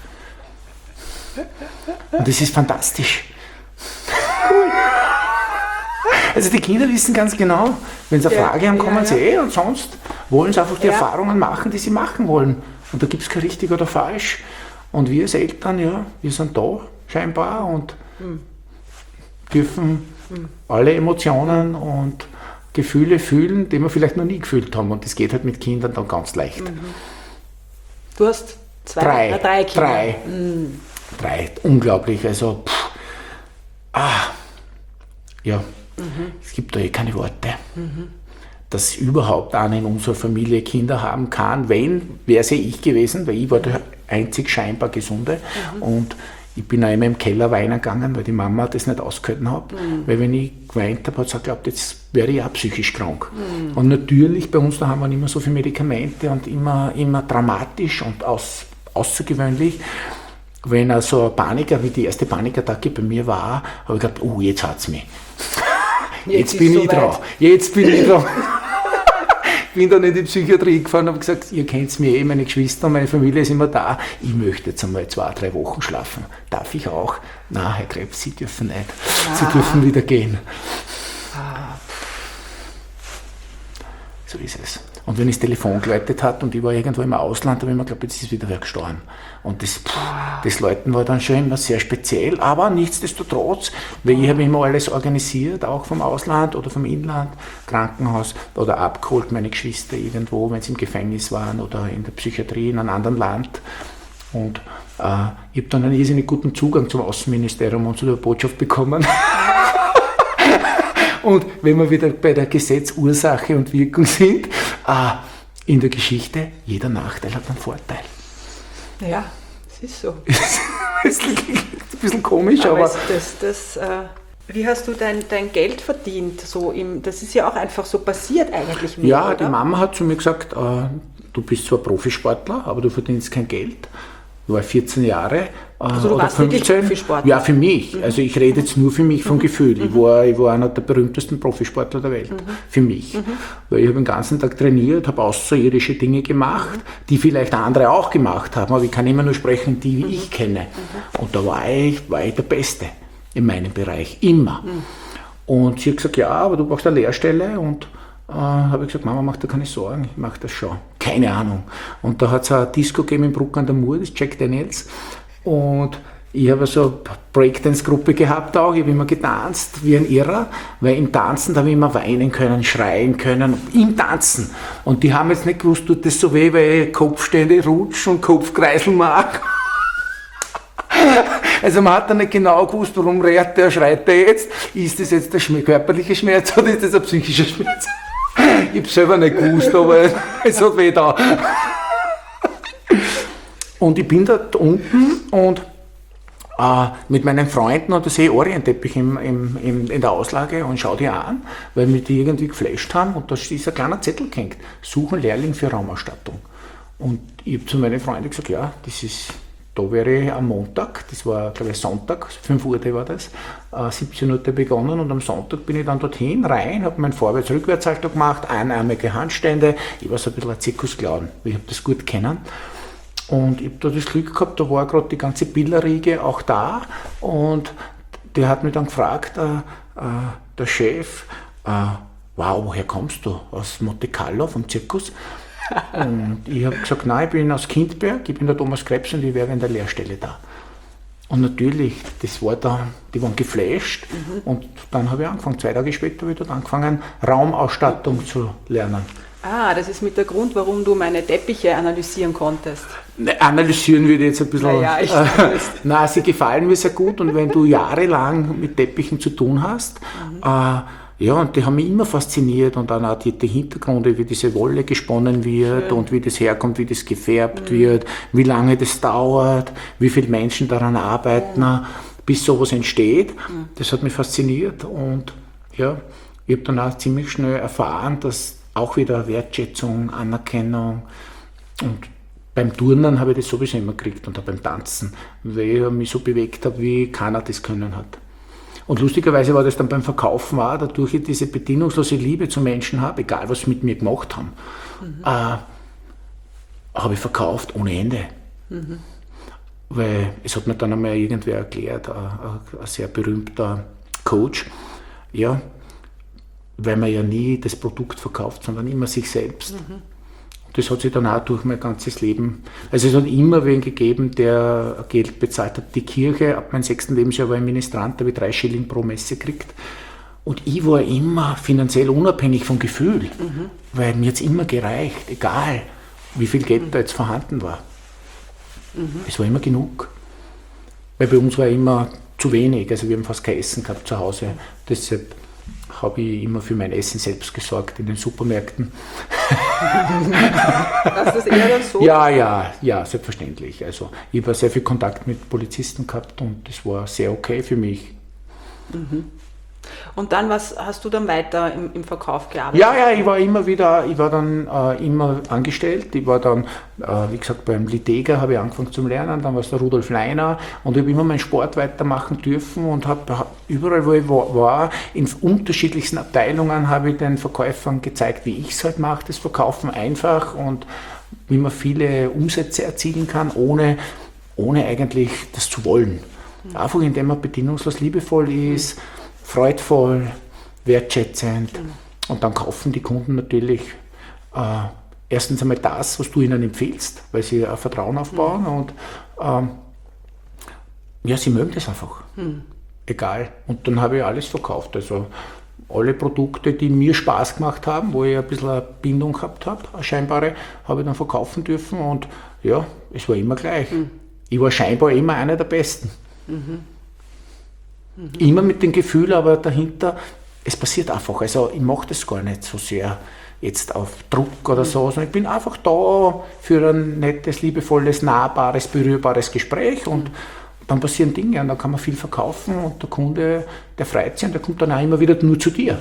B: Und das ist fantastisch. Also die Kinder wissen ganz genau, wenn sie eine Frage haben, kommen ja, ja. sie eh, und sonst wollen sie einfach die ja. Erfahrungen machen, die sie machen wollen. Und da gibt es kein richtig oder falsch. Und wir als Eltern, ja, wir sind da scheinbar und mhm. dürfen mhm. alle Emotionen und Gefühle fühlen, die wir vielleicht noch nie gefühlt haben. Und das geht halt mit Kindern dann ganz leicht. Mhm.
A: Du hast zwei,
B: drei,
A: na, drei Kinder.
B: Drei. Mhm. Drei. Unglaublich. Also, pff, ah, ja. Mhm. Es gibt da eh keine Worte, mhm. dass überhaupt einer in unserer Familie Kinder haben kann. Wenn, wäre es ja ich gewesen, weil ich war der einzig scheinbar Gesunde. Mhm. Und ich bin auch immer im Keller weinen gegangen, weil die Mama das nicht ausgehalten hat. Mhm. Weil wenn ich geweint habe, hat sie geglaubt, jetzt wäre ich auch psychisch krank. Mhm. Und natürlich, bei uns da haben wir immer so viele Medikamente und immer, immer dramatisch und aus, außergewöhnlich. Wenn also ein Paniker, wie die erste Panikattacke bei mir war, habe ich gedacht, oh, jetzt hat es mich. Jetzt, jetzt bin ich so dran. Jetzt bin ich dran. Ich bin dann in die Psychiatrie gefahren und habe gesagt, ihr kennt mir eh, meine Geschwister, meine Familie ist immer da. Ich möchte jetzt einmal zwei, drei Wochen schlafen. Darf ich auch? Nein, Herr Krebs, Sie dürfen nicht. Ah. Sie dürfen wieder gehen. Ah. So ist es. Und wenn ich das Telefon geläutet hat und ich war irgendwo im Ausland, habe ich mir geglaubt, jetzt ist wieder wer gestorben. Und das, das Läuten war dann schon immer sehr speziell, aber nichtsdestotrotz, weil ich habe immer alles organisiert, auch vom Ausland oder vom Inland, Krankenhaus oder abgeholt, meine Geschwister irgendwo, wenn sie im Gefängnis waren oder in der Psychiatrie in einem anderen Land. Und äh, ich habe dann einen irrsinnig guten Zugang zum Außenministerium und zu der Botschaft bekommen. Und wenn wir wieder bei der Gesetz Ursache und Wirkung sind, äh, in der Geschichte, jeder Nachteil hat einen Vorteil.
A: Ja, es ist so.
B: Es klingt ein bisschen komisch, aber...
A: aber es, das, das, äh, Wie hast du dein, dein Geld verdient? So im, das ist ja auch einfach so passiert eigentlich. Mehr,
B: ja,
A: oder?
B: Die Mama hat zu mir gesagt, äh, du bist zwar Profisportler, aber du verdienst kein Geld. Ich war vierzehn Jahre äh,
A: also du
B: oder
A: warst wirklich
B: fünfzehn.
A: Profisportler?
B: Ja, für mich. Mhm. Also ich rede jetzt nur für mich vom mhm. Gefühl. Ich war, ich war einer der berühmtesten Profisportler der Welt. Mhm. Für mich. Mhm. Weil ich habe den ganzen Tag trainiert, habe außerirdische Dinge gemacht, mhm. die vielleicht andere auch gemacht haben, aber ich kann immer nur sprechen, die mhm. ich kenne. Mhm. Und da war ich, war ich der Beste in meinem Bereich. Immer. Mhm. Und sie hat gesagt, ja, aber du brauchst eine Lehrstelle und äh, habe ich gesagt, Mama, mach dir keine Sorgen, ich mache das schon. Keine Ahnung. Und da hat es eine Disco gegeben in Bruck an der Mur, das Jack Daniels. Und ich habe so eine Breakdance-Gruppe gehabt auch, ich habe immer getanzt wie ein Irrer, weil im Tanzen, da habe ich immer weinen können, schreien können, im Tanzen. Und die haben jetzt nicht gewusst, tut das so weh, weil ich Kopfstände rutschen und Kopfkreisel mag. Also man hat dann nicht genau gewusst, warum redet der, schreit der jetzt. Ist das jetzt der körperliche Schmerz oder ist das ein psychischer Schmerz? Ich habe es selber nicht gewusst, aber es hat weh da. Und ich bin dort unten und äh, mit meinen Freunden und da sehe ich Orientteppich im, im, im, in der Auslage und schaue die an, weil mich die irgendwie geflasht haben und da ist ein kleiner Zettel gehängt. Suchen Lehrling für Raumausstattung. Und ich habe zu meinen Freunden gesagt, ja, das ist... Da wäre ich am Montag, das war glaube ich Sonntag, fünf Uhr war das, äh, siebzehn Uhr begonnen und am Sonntag bin ich dann dorthin rein, habe meinen Vorwärts-Rückwärtssalto gemacht, einarmige Handstände, ich war so ein bisschen ein Zirkusclown, ich habe das gut kennen. Und ich habe da das Glück gehabt, da war gerade die ganze Bilderriege auch da und der hat mich dann gefragt, äh, äh, der Chef, äh, wow, woher kommst du? Aus Monte Carlo vom Zirkus? Und ich habe gesagt, nein, ich bin aus Kindberg, ich bin der Thomas Krebs und ich wäre in der Lehrstelle da. Und natürlich, das war dann, die waren geflasht mhm. und dann habe ich angefangen, zwei Tage später habe ich dort angefangen, Raumausstattung mhm. zu lernen.
A: Ah, das ist mit der Grund, warum du meine Teppiche analysieren konntest.
B: Ne, analysieren würde ich jetzt ein bisschen...
A: Naja, ich
B: äh, nein, sie gefallen mir sehr gut und wenn du jahrelang mit Teppichen zu tun hast, mhm. äh, ja, und die haben mich immer fasziniert und dann auch die, die Hintergründe, wie diese Wolle gesponnen wird Schön. Und wie das herkommt, wie das gefärbt mhm. wird, wie lange das dauert, wie viele Menschen daran arbeiten, ja. bis sowas entsteht. Mhm. Das hat mich fasziniert und ja, ich habe dann auch ziemlich schnell erfahren, dass auch wieder Wertschätzung, Anerkennung und beim Turnen habe ich das sowieso immer gekriegt und auch beim Tanzen, weil ich mich so bewegt habe, wie keiner das können hat. Und lustigerweise war das dann beim Verkaufen auch, dadurch ich diese bedingungslose Liebe zu Menschen habe, egal was sie mit mir gemacht haben, mhm. äh, habe ich verkauft ohne Ende. Mhm. Weil es hat mir dann einmal irgendwer erklärt, ein, ein sehr berühmter Coach, ja, weil man ja nie das Produkt verkauft, sondern immer sich selbst. Mhm. Das hat sich dann auch durch mein ganzes Leben, also es hat immer wen gegeben, der Geld bezahlt hat. Die Kirche, ab meinem sechsten Lebensjahr war ich Ministrant, da habe ich drei Schilling pro Messe gekriegt. Und ich war immer finanziell unabhängig vom Gefühl, mhm. weil mir jetzt immer gereicht, egal wie viel Geld mhm. da jetzt vorhanden war. Mhm. Es war immer genug. Weil bei uns war immer zu wenig, also wir haben fast kein Essen gehabt zu Hause. Mhm. Deshalb habe ich immer für mein Essen selbst gesorgt in den Supermärkten.
A: Hast du das eher dann so?
B: Ja, ja, ja, selbstverständlich. Also ich habe sehr viel Kontakt mit Polizisten gehabt und das war sehr okay für mich.
A: Mhm. Und dann, was hast du dann weiter im, im Verkauf gearbeitet?
B: Ja, ja, ich war immer wieder, ich war dann äh, immer angestellt. Ich war dann, äh, wie gesagt, beim Litega habe ich angefangen zu lernen, dann war es der Rudolf Leiner und ich habe immer meinen Sport weitermachen dürfen und habe überall, wo ich war, in unterschiedlichsten Abteilungen habe ich den Verkäufern gezeigt, wie ich es halt mache, das Verkaufen einfach und wie man viele Umsätze erzielen kann, ohne, ohne eigentlich das zu wollen. Mhm. Einfach indem man bedingungslos liebevoll ist, mhm. freudvoll, wertschätzend mhm. und dann kaufen die Kunden natürlich äh, erstens einmal das, was du ihnen empfiehlst, weil sie ein Vertrauen aufbauen mhm. und ähm, ja, sie mögen das einfach. Mhm. Egal. Und dann habe ich alles verkauft, also alle Produkte, die mir Spaß gemacht haben, wo ich ein bisschen eine Bindung gehabt habe, eine scheinbare, habe ich dann verkaufen dürfen und ja, es war immer gleich. Mhm. Ich war scheinbar immer einer der Besten. Mhm. Mhm. Immer mit dem Gefühl, aber dahinter, es passiert einfach. Also ich mache das gar nicht so sehr jetzt auf Druck oder so, sondern ich bin einfach da für ein nettes, liebevolles, nahbares, berührbares Gespräch und dann passieren Dinge und dann kann man viel verkaufen und der Kunde, der freut sich und der kommt dann auch immer wieder nur zu dir.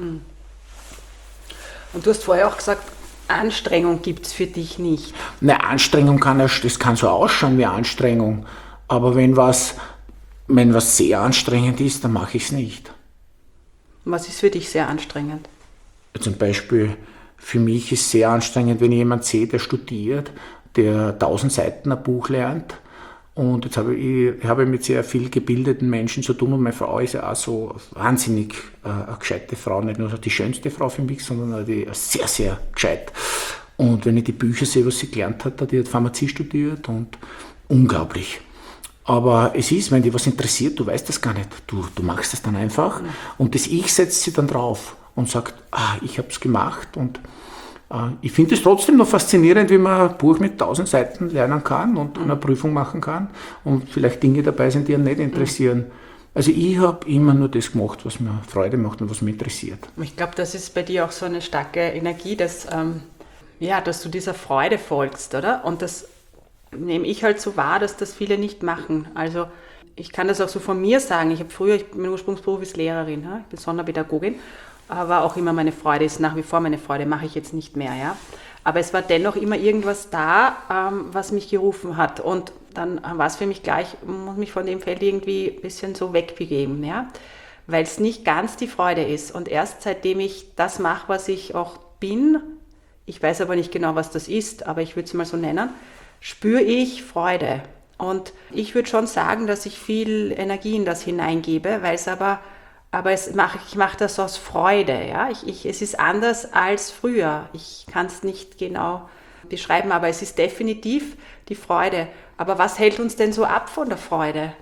A: Und du hast vorher auch gesagt, Anstrengung gibt es für dich nicht.
B: Eine Anstrengung kann, das kann so ausschauen wie Anstrengung, aber wenn was, wenn was sehr anstrengend ist, dann mache ich es nicht.
A: Was ist für dich sehr anstrengend?
B: Zum Beispiel, für mich ist sehr anstrengend, wenn ich jemanden sehe, der studiert, der tausend Seiten ein Buch lernt. Und jetzt habe ich, ich habe mit sehr viel gebildeten Menschen zu tun und meine Frau ist ja auch so wahnsinnig äh, eine gescheite Frau, nicht nur die schönste Frau für mich, sondern auch die, sehr, sehr gescheit. Und wenn ich die Bücher sehe, was sie gelernt hat, die hat Pharmazie studiert und unglaublich. Aber es ist, wenn dich was interessiert, du weißt das gar nicht, du, du machst das dann einfach und das Ich setzt sie dann drauf und sagt, ah, ich habe es gemacht und ich finde es trotzdem noch faszinierend, wie man ein Buch mit tausend Seiten lernen kann und eine Prüfung machen kann und vielleicht Dinge dabei sind, die einen nicht interessieren. Also ich habe immer nur das gemacht, was mir Freude macht und was mich interessiert.
A: Ich glaube, das ist bei dir auch so eine starke Energie, dass, ähm, ja, dass du dieser Freude folgst, oder? Und das nehme ich halt so wahr, dass das viele nicht machen. Also ich kann das auch so von mir sagen. Ich habe früher, ich, mein Ursprungsberuf ist Lehrerin, ja? Ich bin Sonderpädagogin. Aber auch immer meine Freude ist nach wie vor meine Freude, mache ich jetzt nicht mehr, ja. Aber es war dennoch immer irgendwas da, ähm, was mich gerufen hat. Und dann war es für mich gleich, muss mich von dem Feld irgendwie ein bisschen so wegbegeben, ja. Weil es nicht ganz die Freude ist. Und erst seitdem ich das mache, was ich auch bin, ich weiß aber nicht genau, was das ist, aber ich würde es mal so nennen, spüre ich Freude. Und ich würde schon sagen, dass ich viel Energie in das hineingebe, weil es aber Aber es mach, ich mache das aus Freude. Ja? Ich, ich, es ist anders als früher. Ich kann es nicht genau beschreiben, aber es ist definitiv die Freude. Aber was hält uns denn so ab von der Freude?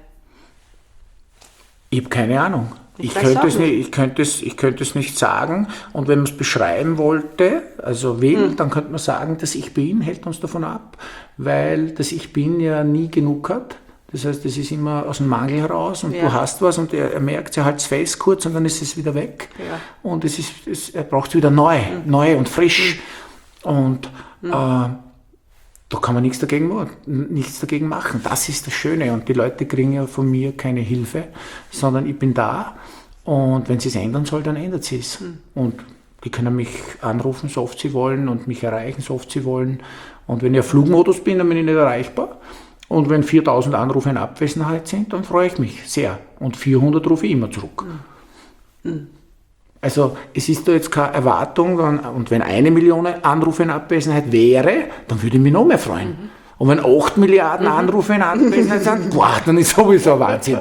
B: Ich habe keine Ahnung. Ich,
A: Ich,
B: könnte es nicht, ich, könnte es, ich könnte es nicht sagen. Und wenn man es beschreiben wollte, also will, hm. dann könnte man sagen, das Ich Bin hält uns davon ab, weil das Ich Bin ja nie genug hat. Das heißt, es ist immer aus dem Mangel heraus und ja. du hast was und er, er merkt, er hält es fest kurz und dann ist es wieder weg. Ja. Und es ist, es, er braucht es wieder neu, mhm. neu und frisch. Mhm. Und mhm. Äh, da kann man nichts dagegen, nichts dagegen machen. Das ist das Schöne. Und die Leute kriegen ja von mir keine Hilfe, sondern ich bin da. Und wenn sie es ändern soll, dann ändert sie es. Mhm. Und die können mich anrufen, so oft sie wollen und mich erreichen, so oft sie wollen. Und wenn ich auf Flugmodus bin, dann bin ich nicht erreichbar. Und wenn viertausend Anrufe in Abwesenheit sind, dann freue ich mich sehr. Und vierhundert rufe ich immer zurück. Mhm. Also es ist da jetzt keine Erwartung. Und wenn eine Million Anrufe in Abwesenheit wäre, dann würde ich mich noch mehr freuen. Mhm. Und wenn acht Milliarden mhm. Anrufe in Abwesenheit sind, boah, dann ist sowieso ein Wahnsinn.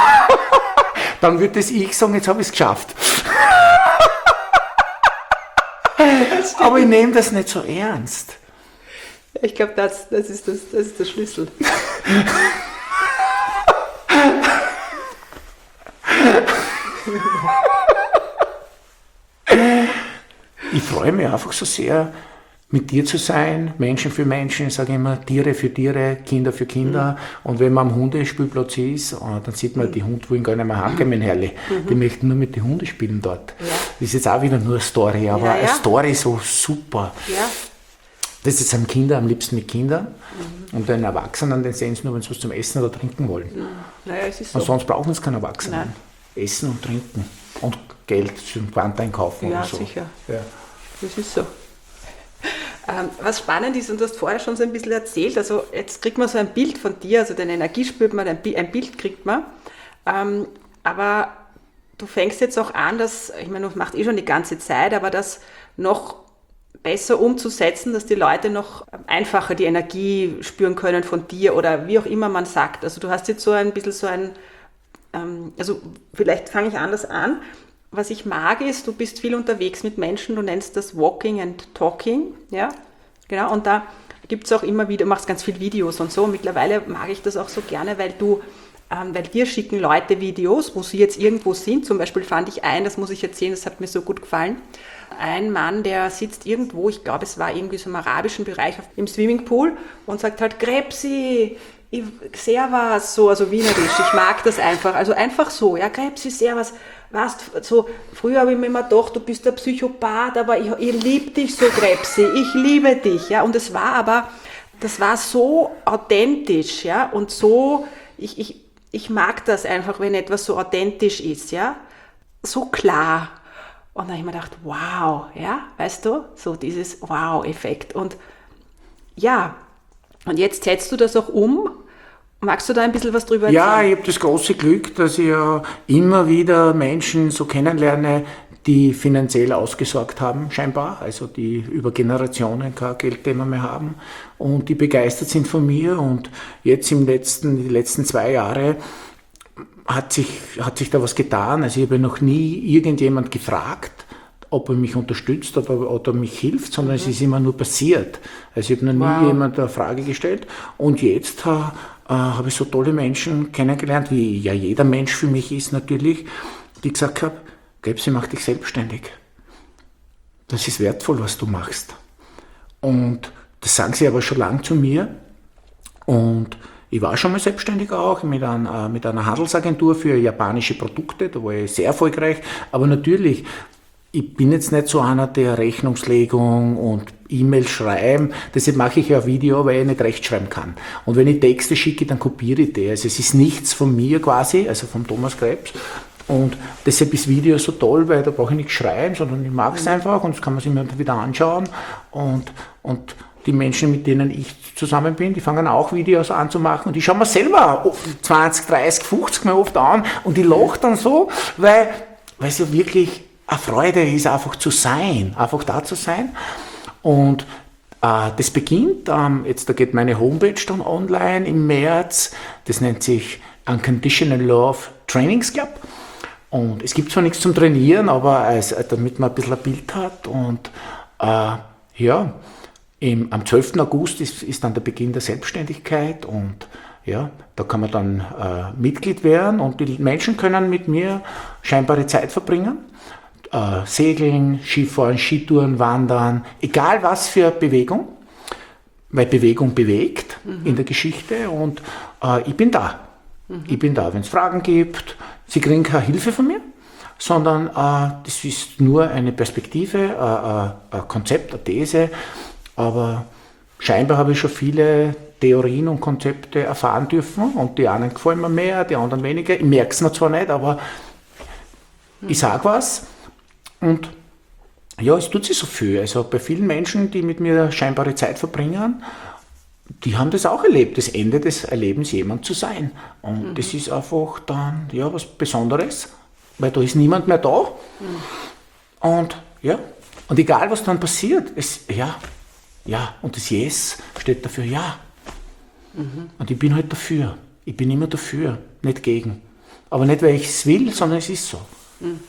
B: Dann wird das Ich sagen, jetzt habe ich es geschafft. Aber ich nehme das nicht so ernst.
A: Ich glaube, das, das, ist das, das ist der Schlüssel.
B: Ich freue mich einfach so sehr, mit dir zu sein, Menschen für Menschen, ich sage immer Tiere für Tiere, Kinder für Kinder. Mhm. Und wenn man am Hundespielplatz ist, dann sieht man, die Hunde wollen gar nicht mehr heimgehen, mein Herrli. Mhm. Die möchten nur mit den Hunden spielen dort. Ja. Das ist jetzt auch wieder nur eine Story, aber ja, ja. eine Story so super. Ja. Das ist am Kinder, am liebsten mit Kindern. Mhm. Und den Erwachsenen, den sehen sie nur, wenn sie was zum Essen oder Trinken wollen. Mhm. Naja, es ist so. Und sonst brauchen es keine Erwachsenen. Nein. Essen und Trinken und Geld zum Quant einkaufen
A: ja,
B: oder so.
A: Sicher. Ja, das ist so. Ähm, was spannend ist, und du hast vorher schon so ein bisschen erzählt, also jetzt kriegt man so ein Bild von dir, also deine Energie spürt man, ein, ein Bild kriegt man. Ähm, aber du fängst jetzt auch an, dass, ich meine, du machst eh schon die ganze Zeit, aber das noch besser umzusetzen, dass die Leute noch einfacher die Energie spüren können von dir oder wie auch immer man sagt. Also du hast jetzt so ein bisschen so ein, ähm, also vielleicht fange ich anders an. Was ich mag ist, du bist viel unterwegs mit Menschen, du nennst das Walking and Talking, ja, genau, und da gibt es auch immer wieder, du machst ganz viel Videos und so, mittlerweile mag ich das auch so gerne, weil du, ähm, weil dir schicken Leute Videos, wo sie jetzt irgendwo sind, zum Beispiel fand ich ein, das muss ich erzählen, das hat mir so gut gefallen, ein Mann, der sitzt irgendwo, ich glaube, es war irgendwie so im arabischen Bereich im Swimmingpool und sagt halt, Grepsi, Servus, so, also wienerisch, ich mag das einfach, also einfach so, ja, Grepsi, Servus, weißt, so, früher habe ich mir immer gedacht, du bist der Psychopath, aber ich, ich liebe dich so, Grepsi, ich liebe dich, ja, und es war aber, das war so authentisch, ja, und so, ich, ich, ich mag das einfach, wenn etwas so authentisch ist, ja, so klar. Und dann habe ich mir gedacht, wow, ja, weißt du, so dieses Wow-Effekt. Und ja, und jetzt setzt du das auch um. Magst du da ein bisschen was drüber erzählen?
B: Ja, ich habe das große Glück, dass ich ja immer wieder Menschen so kennenlerne, die finanziell ausgesorgt haben, scheinbar, also die über Generationen kein Geldthema mehr haben und die begeistert sind von mir. Und jetzt im letzten, die letzten zwei Jahre hat sich, hat sich da was getan. Also ich habe noch nie irgendjemand gefragt, ob er mich unterstützt oder, oder mich hilft, sondern mhm. es ist immer nur passiert. Also ich habe noch wow. nie jemand eine Frage gestellt. Und jetzt äh, habe ich so tolle Menschen kennengelernt, wie ja jeder Mensch für mich ist natürlich, die gesagt haben, Gebsi, mach dich selbstständig. Das ist wertvoll, was du machst. Und das sagen sie aber schon lange zu mir. Und ich war schon mal selbstständig auch mit, ein, äh, mit einer Handelsagentur für japanische Produkte, da war ich sehr erfolgreich. Aber natürlich, ich bin jetzt nicht so einer, der Rechnungslegung und E-Mail schreiben, deshalb mache ich ja ein Video, weil ich nicht rechtschreiben kann. Und wenn ich Texte schicke, dann kopiere ich die. Also es ist nichts von mir quasi, also vom Thomas Krebs. Und deshalb ist Video so toll, weil da brauche ich nicht schreiben, sondern ich mag es einfach und das kann man sich immer wieder anschauen. Und, und die Menschen, mit denen ich zusammen bin, die fangen auch Videos an zu machen. Und ich schaue mir selber zwanzig, dreißig, fünfzig Mal oft an und ich lache dann so, weil, weil es ja wirklich eine Freude ist, einfach zu sein, einfach da zu sein. Und äh, das beginnt, ähm, jetzt da geht meine Homepage dann online im März, das nennt sich Unconditional Love Trainings Club. Und es gibt zwar nichts zum Trainieren, aber als, damit man ein bisschen ein Bild hat. Und äh, ja, im, am zwölften August ist, ist dann der Beginn der Selbstständigkeit und ja, da kann man dann äh, Mitglied werden und die Menschen können mit mir scheinbare Zeit verbringen. Äh, Segeln, Skifahren, Skitouren, Wandern, egal was für Bewegung, weil Bewegung bewegt mhm. in der Geschichte und äh, ich bin da. Mhm. Ich bin da, wenn es Fragen gibt. Sie kriegen keine Hilfe von mir, sondern äh, das ist nur eine Perspektive, äh, äh, ein Konzept, eine These, aber scheinbar habe ich schon viele Theorien und Konzepte erfahren dürfen und die einen gefallen mir mehr, die anderen weniger. Ich merke es noch zwar nicht, aber mhm. ich sage was und ja, es tut sich so viel. Also bei vielen Menschen, die mit mir scheinbare Zeit verbringen, die haben das auch erlebt, das Ende des Erlebens, jemand zu sein. Und mhm. das ist einfach dann ja, was Besonderes, weil da ist niemand mehr da. Mhm. Und ja, und egal was dann passiert, es, ja, ja, und das Yes steht dafür Ja. Mhm. Und ich bin halt dafür. Ich bin immer dafür, nicht gegen. Aber nicht, weil ich es will, sondern es ist so.
A: Mhm.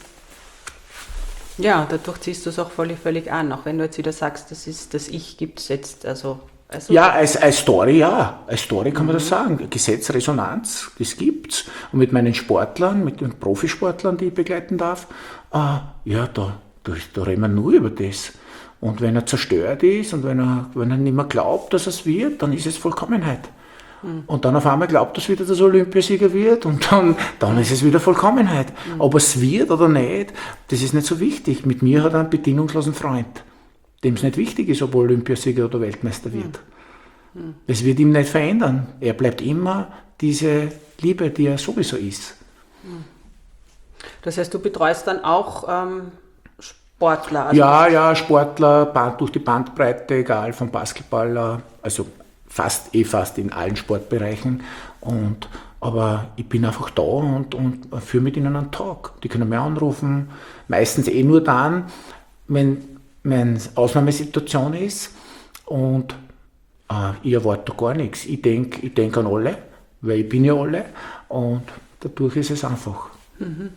A: Ja, dadurch ziehst du es auch völlig, völlig an, auch wenn du jetzt wieder sagst, das ist das Ich gibt es jetzt, also... Also
B: ja, als, als Story ja, als Story kann man das sagen. Gesetz, Resonanz, das gibt's. Und mit meinen Sportlern, mit den Profisportlern, die ich begleiten darf, äh, ja, da, da, da reden wir nur über das. Und wenn er zerstört ist und wenn er, wenn er nicht mehr glaubt, dass es wird, dann ist es Vollkommenheit. Mhm. Und dann auf einmal glaubt, dass wieder das Olympiasieger wird und dann, dann ist es wieder Vollkommenheit. Mhm. Ob es wird oder nicht, das ist nicht so wichtig. Mit mir hat er einen bedingungslosen Freund, dem es nicht wichtig ist, ob er Olympiasieger oder Weltmeister wird. Mhm. Es wird ihm nicht verändern. Er bleibt immer diese Liebe, die er sowieso ist.
A: Das heißt, du betreust dann auch ähm, Sportler? Also
B: ja, ja, Sportler, Band, durch die Bandbreite, egal, vom Basketballer, also fast eh fast in allen Sportbereichen. Und, aber ich bin einfach da und, und führe mit ihnen einen Talk. Die können mich anrufen, meistens eh nur dann, wenn wenn es Ausnahmesituation ist und äh, ich erwarte gar nichts. Ich denke ich denk an alle, weil ich bin ja alle und dadurch ist es einfach.
A: Mhm.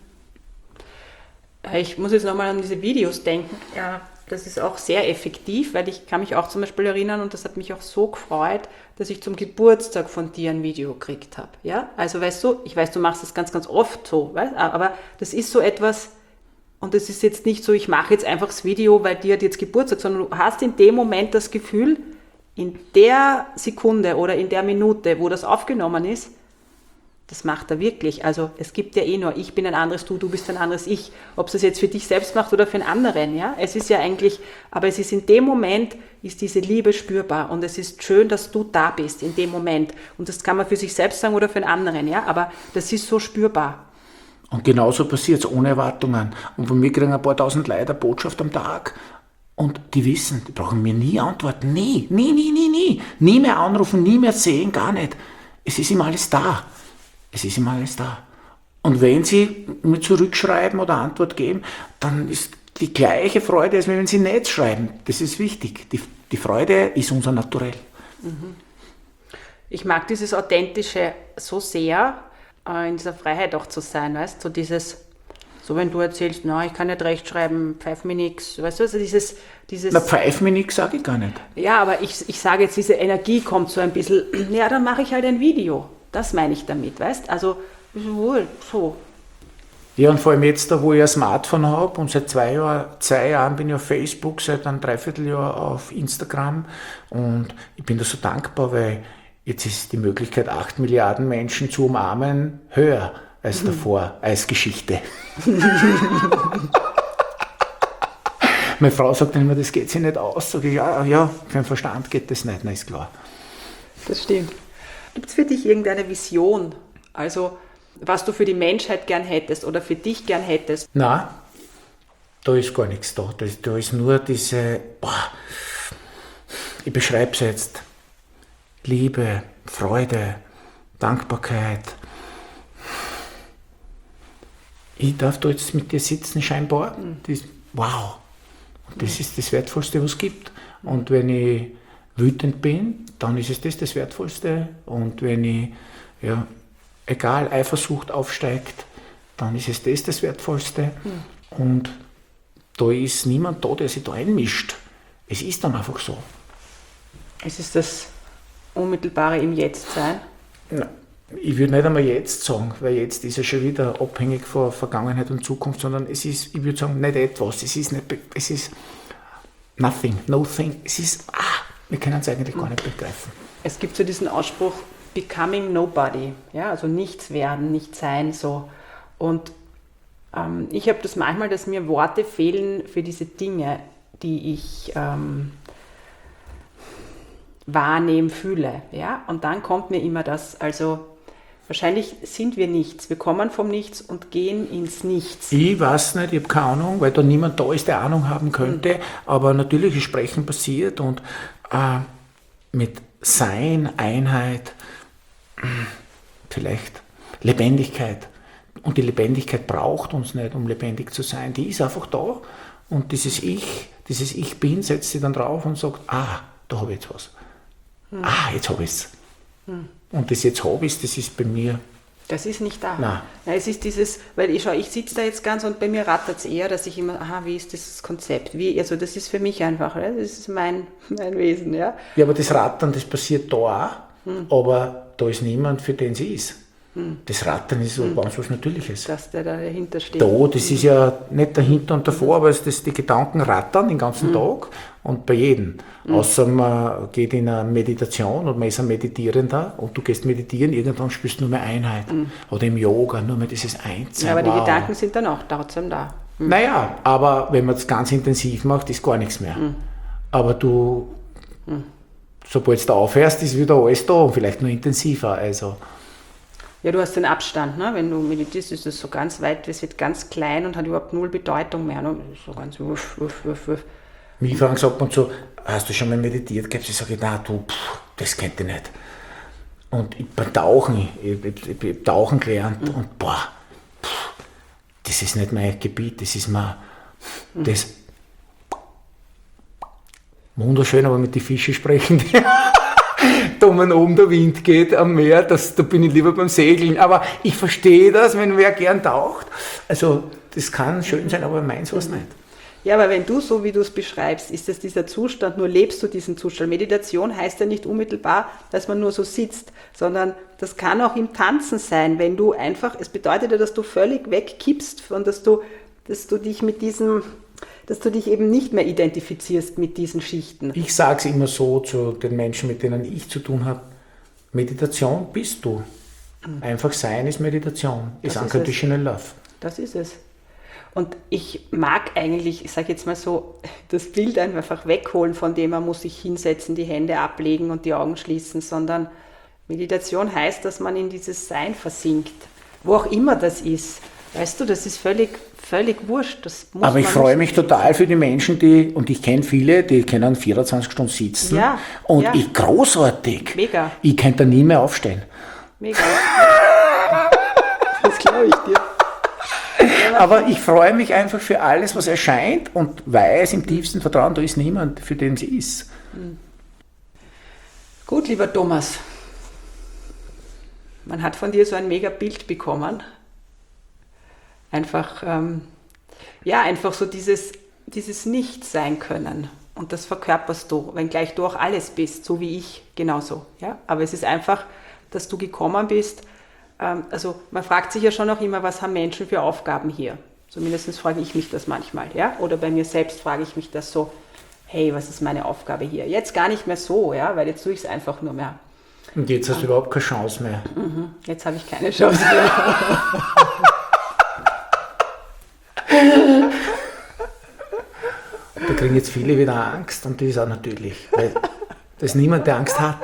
A: Ich muss jetzt nochmal an diese Videos denken. Ja, das ist auch sehr effektiv, weil ich kann mich auch zum Beispiel erinnern und das hat mich auch so gefreut, dass ich zum Geburtstag von dir ein Video gekriegt habe. Ja? Also weißt du, ich weiß, du machst das ganz, ganz oft so, weißt? Aber das ist so etwas. Und es ist jetzt nicht so, ich mache jetzt einfach das Video, weil dir hat jetzt Geburtstag, sondern du hast in dem Moment das Gefühl, in der Sekunde oder in der Minute, wo das aufgenommen ist, das macht er wirklich. Also es gibt ja eh nur, ich bin ein anderes Du, du bist ein anderes Ich. Ob es das jetzt für dich selbst macht oder für einen anderen, ja. Es ist ja eigentlich, aber es ist in dem Moment, ist diese Liebe spürbar und es ist schön, dass du da bist in dem Moment. Und das kann man für sich selbst sagen oder für einen anderen, ja. Aber das ist so spürbar.
B: Und genauso passiert es ohne Erwartungen. Und von mir kriegen ein paar tausend Leute eine Botschaft am Tag. Und die wissen, die brauchen mir nie antworten. Nie, nie, nie, nie, nie. Nie mehr anrufen, nie mehr sehen, gar nicht. Es ist immer alles da. Es ist immer alles da. Und wenn sie mir zurückschreiben oder Antwort geben, dann ist die gleiche Freude, als wenn sie nicht schreiben. Das ist wichtig. Die, die Freude ist unser Naturell.
A: Ich mag dieses Authentische so sehr, in dieser Freiheit auch zu sein, weißt du, so dieses, so wenn du erzählst, na, ich kann nicht rechtschreiben, pfeif mir nix, weißt du, also dieses, dieses...
B: Na, pfeif mir nix sage ich gar nicht.
A: Ja, aber ich, ich sage jetzt, diese Energie kommt so ein bisschen, ja, dann mache ich halt ein Video, das meine ich damit, weißt, also, wohl, so.
B: Ja, und vor allem jetzt, da wo ich ein Smartphone habe und seit zwei, Jahr, zwei Jahren bin ich auf Facebook, seit einem Dreivierteljahr auf Instagram und ich bin da so dankbar, weil jetzt ist die Möglichkeit, acht Milliarden Menschen zu umarmen, höher als davor, als Geschichte. Meine Frau sagt dann immer, das geht sich nicht aus. Sag ich, ja, ja, für den Verstand geht das nicht, na ist klar.
A: Das stimmt. Gibt es für dich irgendeine Vision? Also, was du für die Menschheit gern hättest oder für dich gern hättest?
B: Nein, da ist gar nichts da. Da ist, da ist nur diese, boah, ich beschreibe es jetzt, Liebe, Freude, Dankbarkeit. Ich darf da jetzt mit dir sitzen, scheinbar. Das, wow, das ist das Wertvollste, was es gibt. Und wenn ich wütend bin, dann ist es das das Wertvollste. Und wenn ich, ja, egal, Eifersucht aufsteigt, dann ist es das das Wertvollste. Mhm. Und da ist niemand da, der sich da einmischt. Es ist dann einfach so.
A: Es ist das Unmittelbare im Jetzt sein?
B: Na, ich würde nicht einmal jetzt sagen, weil jetzt ist ja schon wieder abhängig von Vergangenheit und Zukunft, sondern es ist, ich würde sagen, nicht etwas, es ist, nicht, es ist nothing, no thing, es ist, ah, wir können es eigentlich gar nicht begreifen.
A: Es gibt so diesen Ausspruch, becoming nobody, ja, also nichts werden, nicht sein, so. Und ähm, ich habe das manchmal, dass mir Worte fehlen für diese Dinge, die ich ähm, wahrnehme, fühle, ja. Und dann kommt mir immer das, also wahrscheinlich sind wir nichts, wir kommen vom Nichts und gehen ins Nichts.
B: Ich weiß nicht, ich habe keine Ahnung, weil da niemand da ist, der Ahnung haben könnte, mhm. aber natürlich ist Sprechen passiert und äh, mit Sein, Einheit, vielleicht Lebendigkeit. Und die Lebendigkeit braucht uns nicht, um lebendig zu sein. Die ist einfach da. Und dieses Ich, dieses Ich Bin, setzt sie dann drauf und sagt, ah, da habe ich jetzt was. Hm. Ah, jetzt habe ich es. Hm. Und das jetzt habe ich das ist bei mir...
A: Das ist nicht da.
B: Nein.
A: Nein, es ist dieses, weil ich schaue, ich sitze da jetzt ganz und bei mir rattert es eher, dass ich immer, aha, wie ist das Konzept? Wie, also das ist für mich einfach, das ist mein, mein Wesen. Ja?
B: Ja, aber das Rattern, das passiert da auch, hm. aber da ist niemand, für den sie ist. Hm. Das Rattern ist so hm. ganz was Natürliches.
A: Dass der da dahinter steht.
B: Da, das hm. ist ja nicht dahinter und davor, aber es das, die Gedanken rattern den ganzen hm. Tag und bei jedem. Hm. Außer man geht in eine Meditation und man ist ein Meditierender und du gehst meditieren, irgendwann spürst du nur mehr Einheit. Hm. Oder im Yoga nur mehr dieses Einsein.
A: Ja, aber
B: wow.
A: die Gedanken sind dann auch trotzdem da. Hm.
B: Naja, aber wenn man es ganz intensiv macht, ist gar nichts mehr. Hm. Aber du, hm. sobald du aufhörst, ist wieder alles da und vielleicht nur intensiver. Also. Ja,
A: du hast den Abstand, ne? Wenn du meditierst, ist es so ganz weit, es wird ganz klein und hat überhaupt null Bedeutung mehr. Ne? So ganz wuff, wuff, wuff, wuff.
B: Mich fragen sagt man so, hast du schon mal meditiert? Ich sage, na du, pff, das kennt ich nicht. Und ich, beim Tauchen, ich, ich, ich, ich Tauchen gelernt mhm. und boah, pff, das ist nicht mein Gebiet, das ist mir, mhm. das wunderschön, aber mit den Fischen sprechen. Da man oben der Wind geht am Meer, das, da bin ich lieber beim Segeln. Aber ich verstehe das, wenn wer gern taucht. Also das kann schön sein, aber meins war es nicht.
A: Ja, aber wenn du, so wie du es beschreibst, ist das dieser Zustand, nur lebst du diesen Zustand. Meditation heißt ja nicht unmittelbar, dass man nur so sitzt, sondern das kann auch im Tanzen sein, wenn du einfach, es bedeutet ja, dass du völlig wegkippst und dass du, dass du dich mit diesem... dass du dich eben nicht mehr identifizierst mit diesen Schichten.
B: Ich sage es immer so zu den Menschen, mit denen ich zu tun habe, Meditation bist du. Einfach sein ist Meditation, ist
A: Das ist
B: unconditional love.
A: Das ist es. Und ich mag eigentlich, ich sage jetzt mal so, das Bild einfach wegholen, von dem man muss sich hinsetzen, die Hände ablegen und die Augen schließen, sondern Meditation heißt, dass man in dieses Sein versinkt, wo auch immer das ist. Weißt du, das ist völlig, völlig wurscht. Das muss
B: Aber ich
A: man
B: freue
A: nicht-
B: mich total für die Menschen, die, und ich kenne viele, die können vierundzwanzig Stunden sitzen.
A: Ja,
B: und
A: ja.
B: ich, großartig.
A: Mega.
B: Ich könnte da nie mehr aufstehen.
A: Mega. Das glaube ich dir.
B: Aber ich freue mich einfach für alles, was erscheint und weiß im tiefsten Vertrauen, da ist niemand, für den sie ist.
A: Gut, lieber Thomas. Man hat von dir so ein mega Bild bekommen. Einfach, ähm, ja, einfach so dieses, dieses Nicht-Sein können. Und das verkörperst du, wenngleich du auch alles bist, so wie ich, genauso. Ja? Aber es ist einfach, dass du gekommen bist. Ähm, also man fragt sich ja schon auch immer, was haben Menschen für Aufgaben hier? Zumindest frage ich mich das manchmal. Ja? Oder bei mir selbst frage ich mich das so, hey, was ist meine Aufgabe hier? Jetzt gar nicht mehr so, ja? Weil jetzt tue ich es einfach nur mehr.
B: Und jetzt hast du überhaupt keine Chance mehr.
A: Mhm. Jetzt habe ich keine Chance mehr.
B: Da kriegen jetzt viele wieder Angst und das ist auch natürlich, weil da ist niemand, der Angst hat.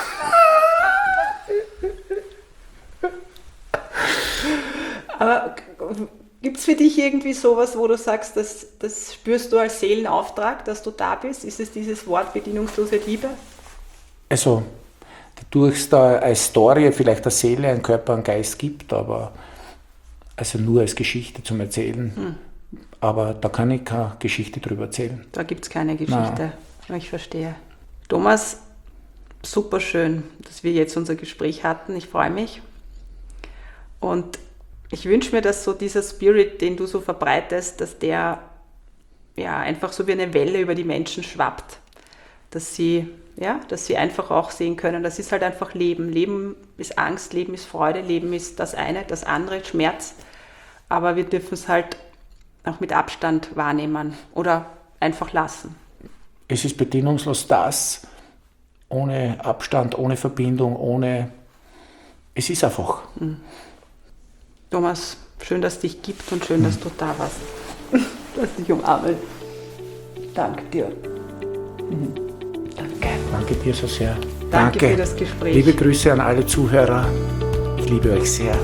A: Aber gibt es für dich irgendwie sowas, wo du sagst, das, das spürst du als Seelenauftrag, dass du da bist? Ist es dieses Wort bedingungslose Liebe?
B: Also, dadurch es da eine Story, vielleicht eine Seele, einen Körper, einen Geist gibt, aber also nur als Geschichte zum Erzählen. Hm. Aber da kann ich keine Geschichte drüber erzählen.
A: Da gibt es keine Geschichte. Nein. Ich verstehe. Thomas, super schön, dass wir jetzt unser Gespräch hatten. Ich freue mich. Und ich wünsche mir, dass so dieser Spirit, den du so verbreitest, dass der ja einfach so wie eine Welle über die Menschen schwappt. Dass sie, ja, dass sie einfach auch sehen können, das ist halt einfach Leben. Leben ist Angst, Leben ist Freude, Leben ist das eine, das andere, Schmerz. Aber wir dürfen es halt auch mit Abstand wahrnehmen oder einfach lassen.
B: Es ist bedingungslos das, ohne Abstand, ohne Verbindung, ohne... Es ist einfach.
A: Mhm. Thomas, schön, dass es dich gibt und schön, mhm. dass du da warst. Lass dich umarmen. Danke dir. Mhm. Danke.
B: Danke dir so sehr.
A: Danke,
B: Danke
A: für das Gespräch.
B: Liebe Grüße an alle Zuhörer. Ich liebe euch sehr.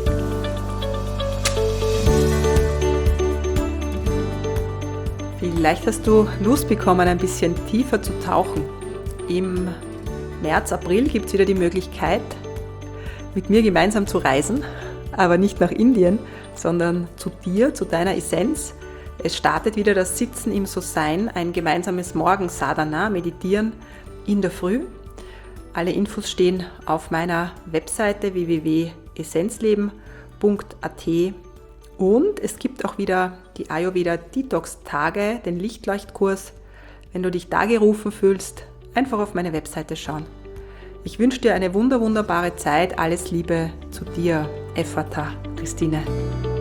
A: Vielleicht hast du Lust bekommen, ein bisschen tiefer zu tauchen. Im März, April gibt es wieder die Möglichkeit, mit mir gemeinsam zu reisen, aber nicht nach Indien, sondern zu dir, zu deiner Essenz. Es startet wieder das Sitzen im So-Sein, ein gemeinsames Morgensadhana, Meditieren in der Früh. Alle Infos stehen auf meiner Webseite w w w punkt essenzleben punkt a t. Und es gibt auch wieder die Ayurveda Detox Tage, den Lichtleuchtkurs. Wenn du dich da gerufen fühlst, einfach auf meine Webseite schauen. Ich wünsche dir eine wunder, wunderbare Zeit. Alles Liebe zu dir, Ephrata, Christine.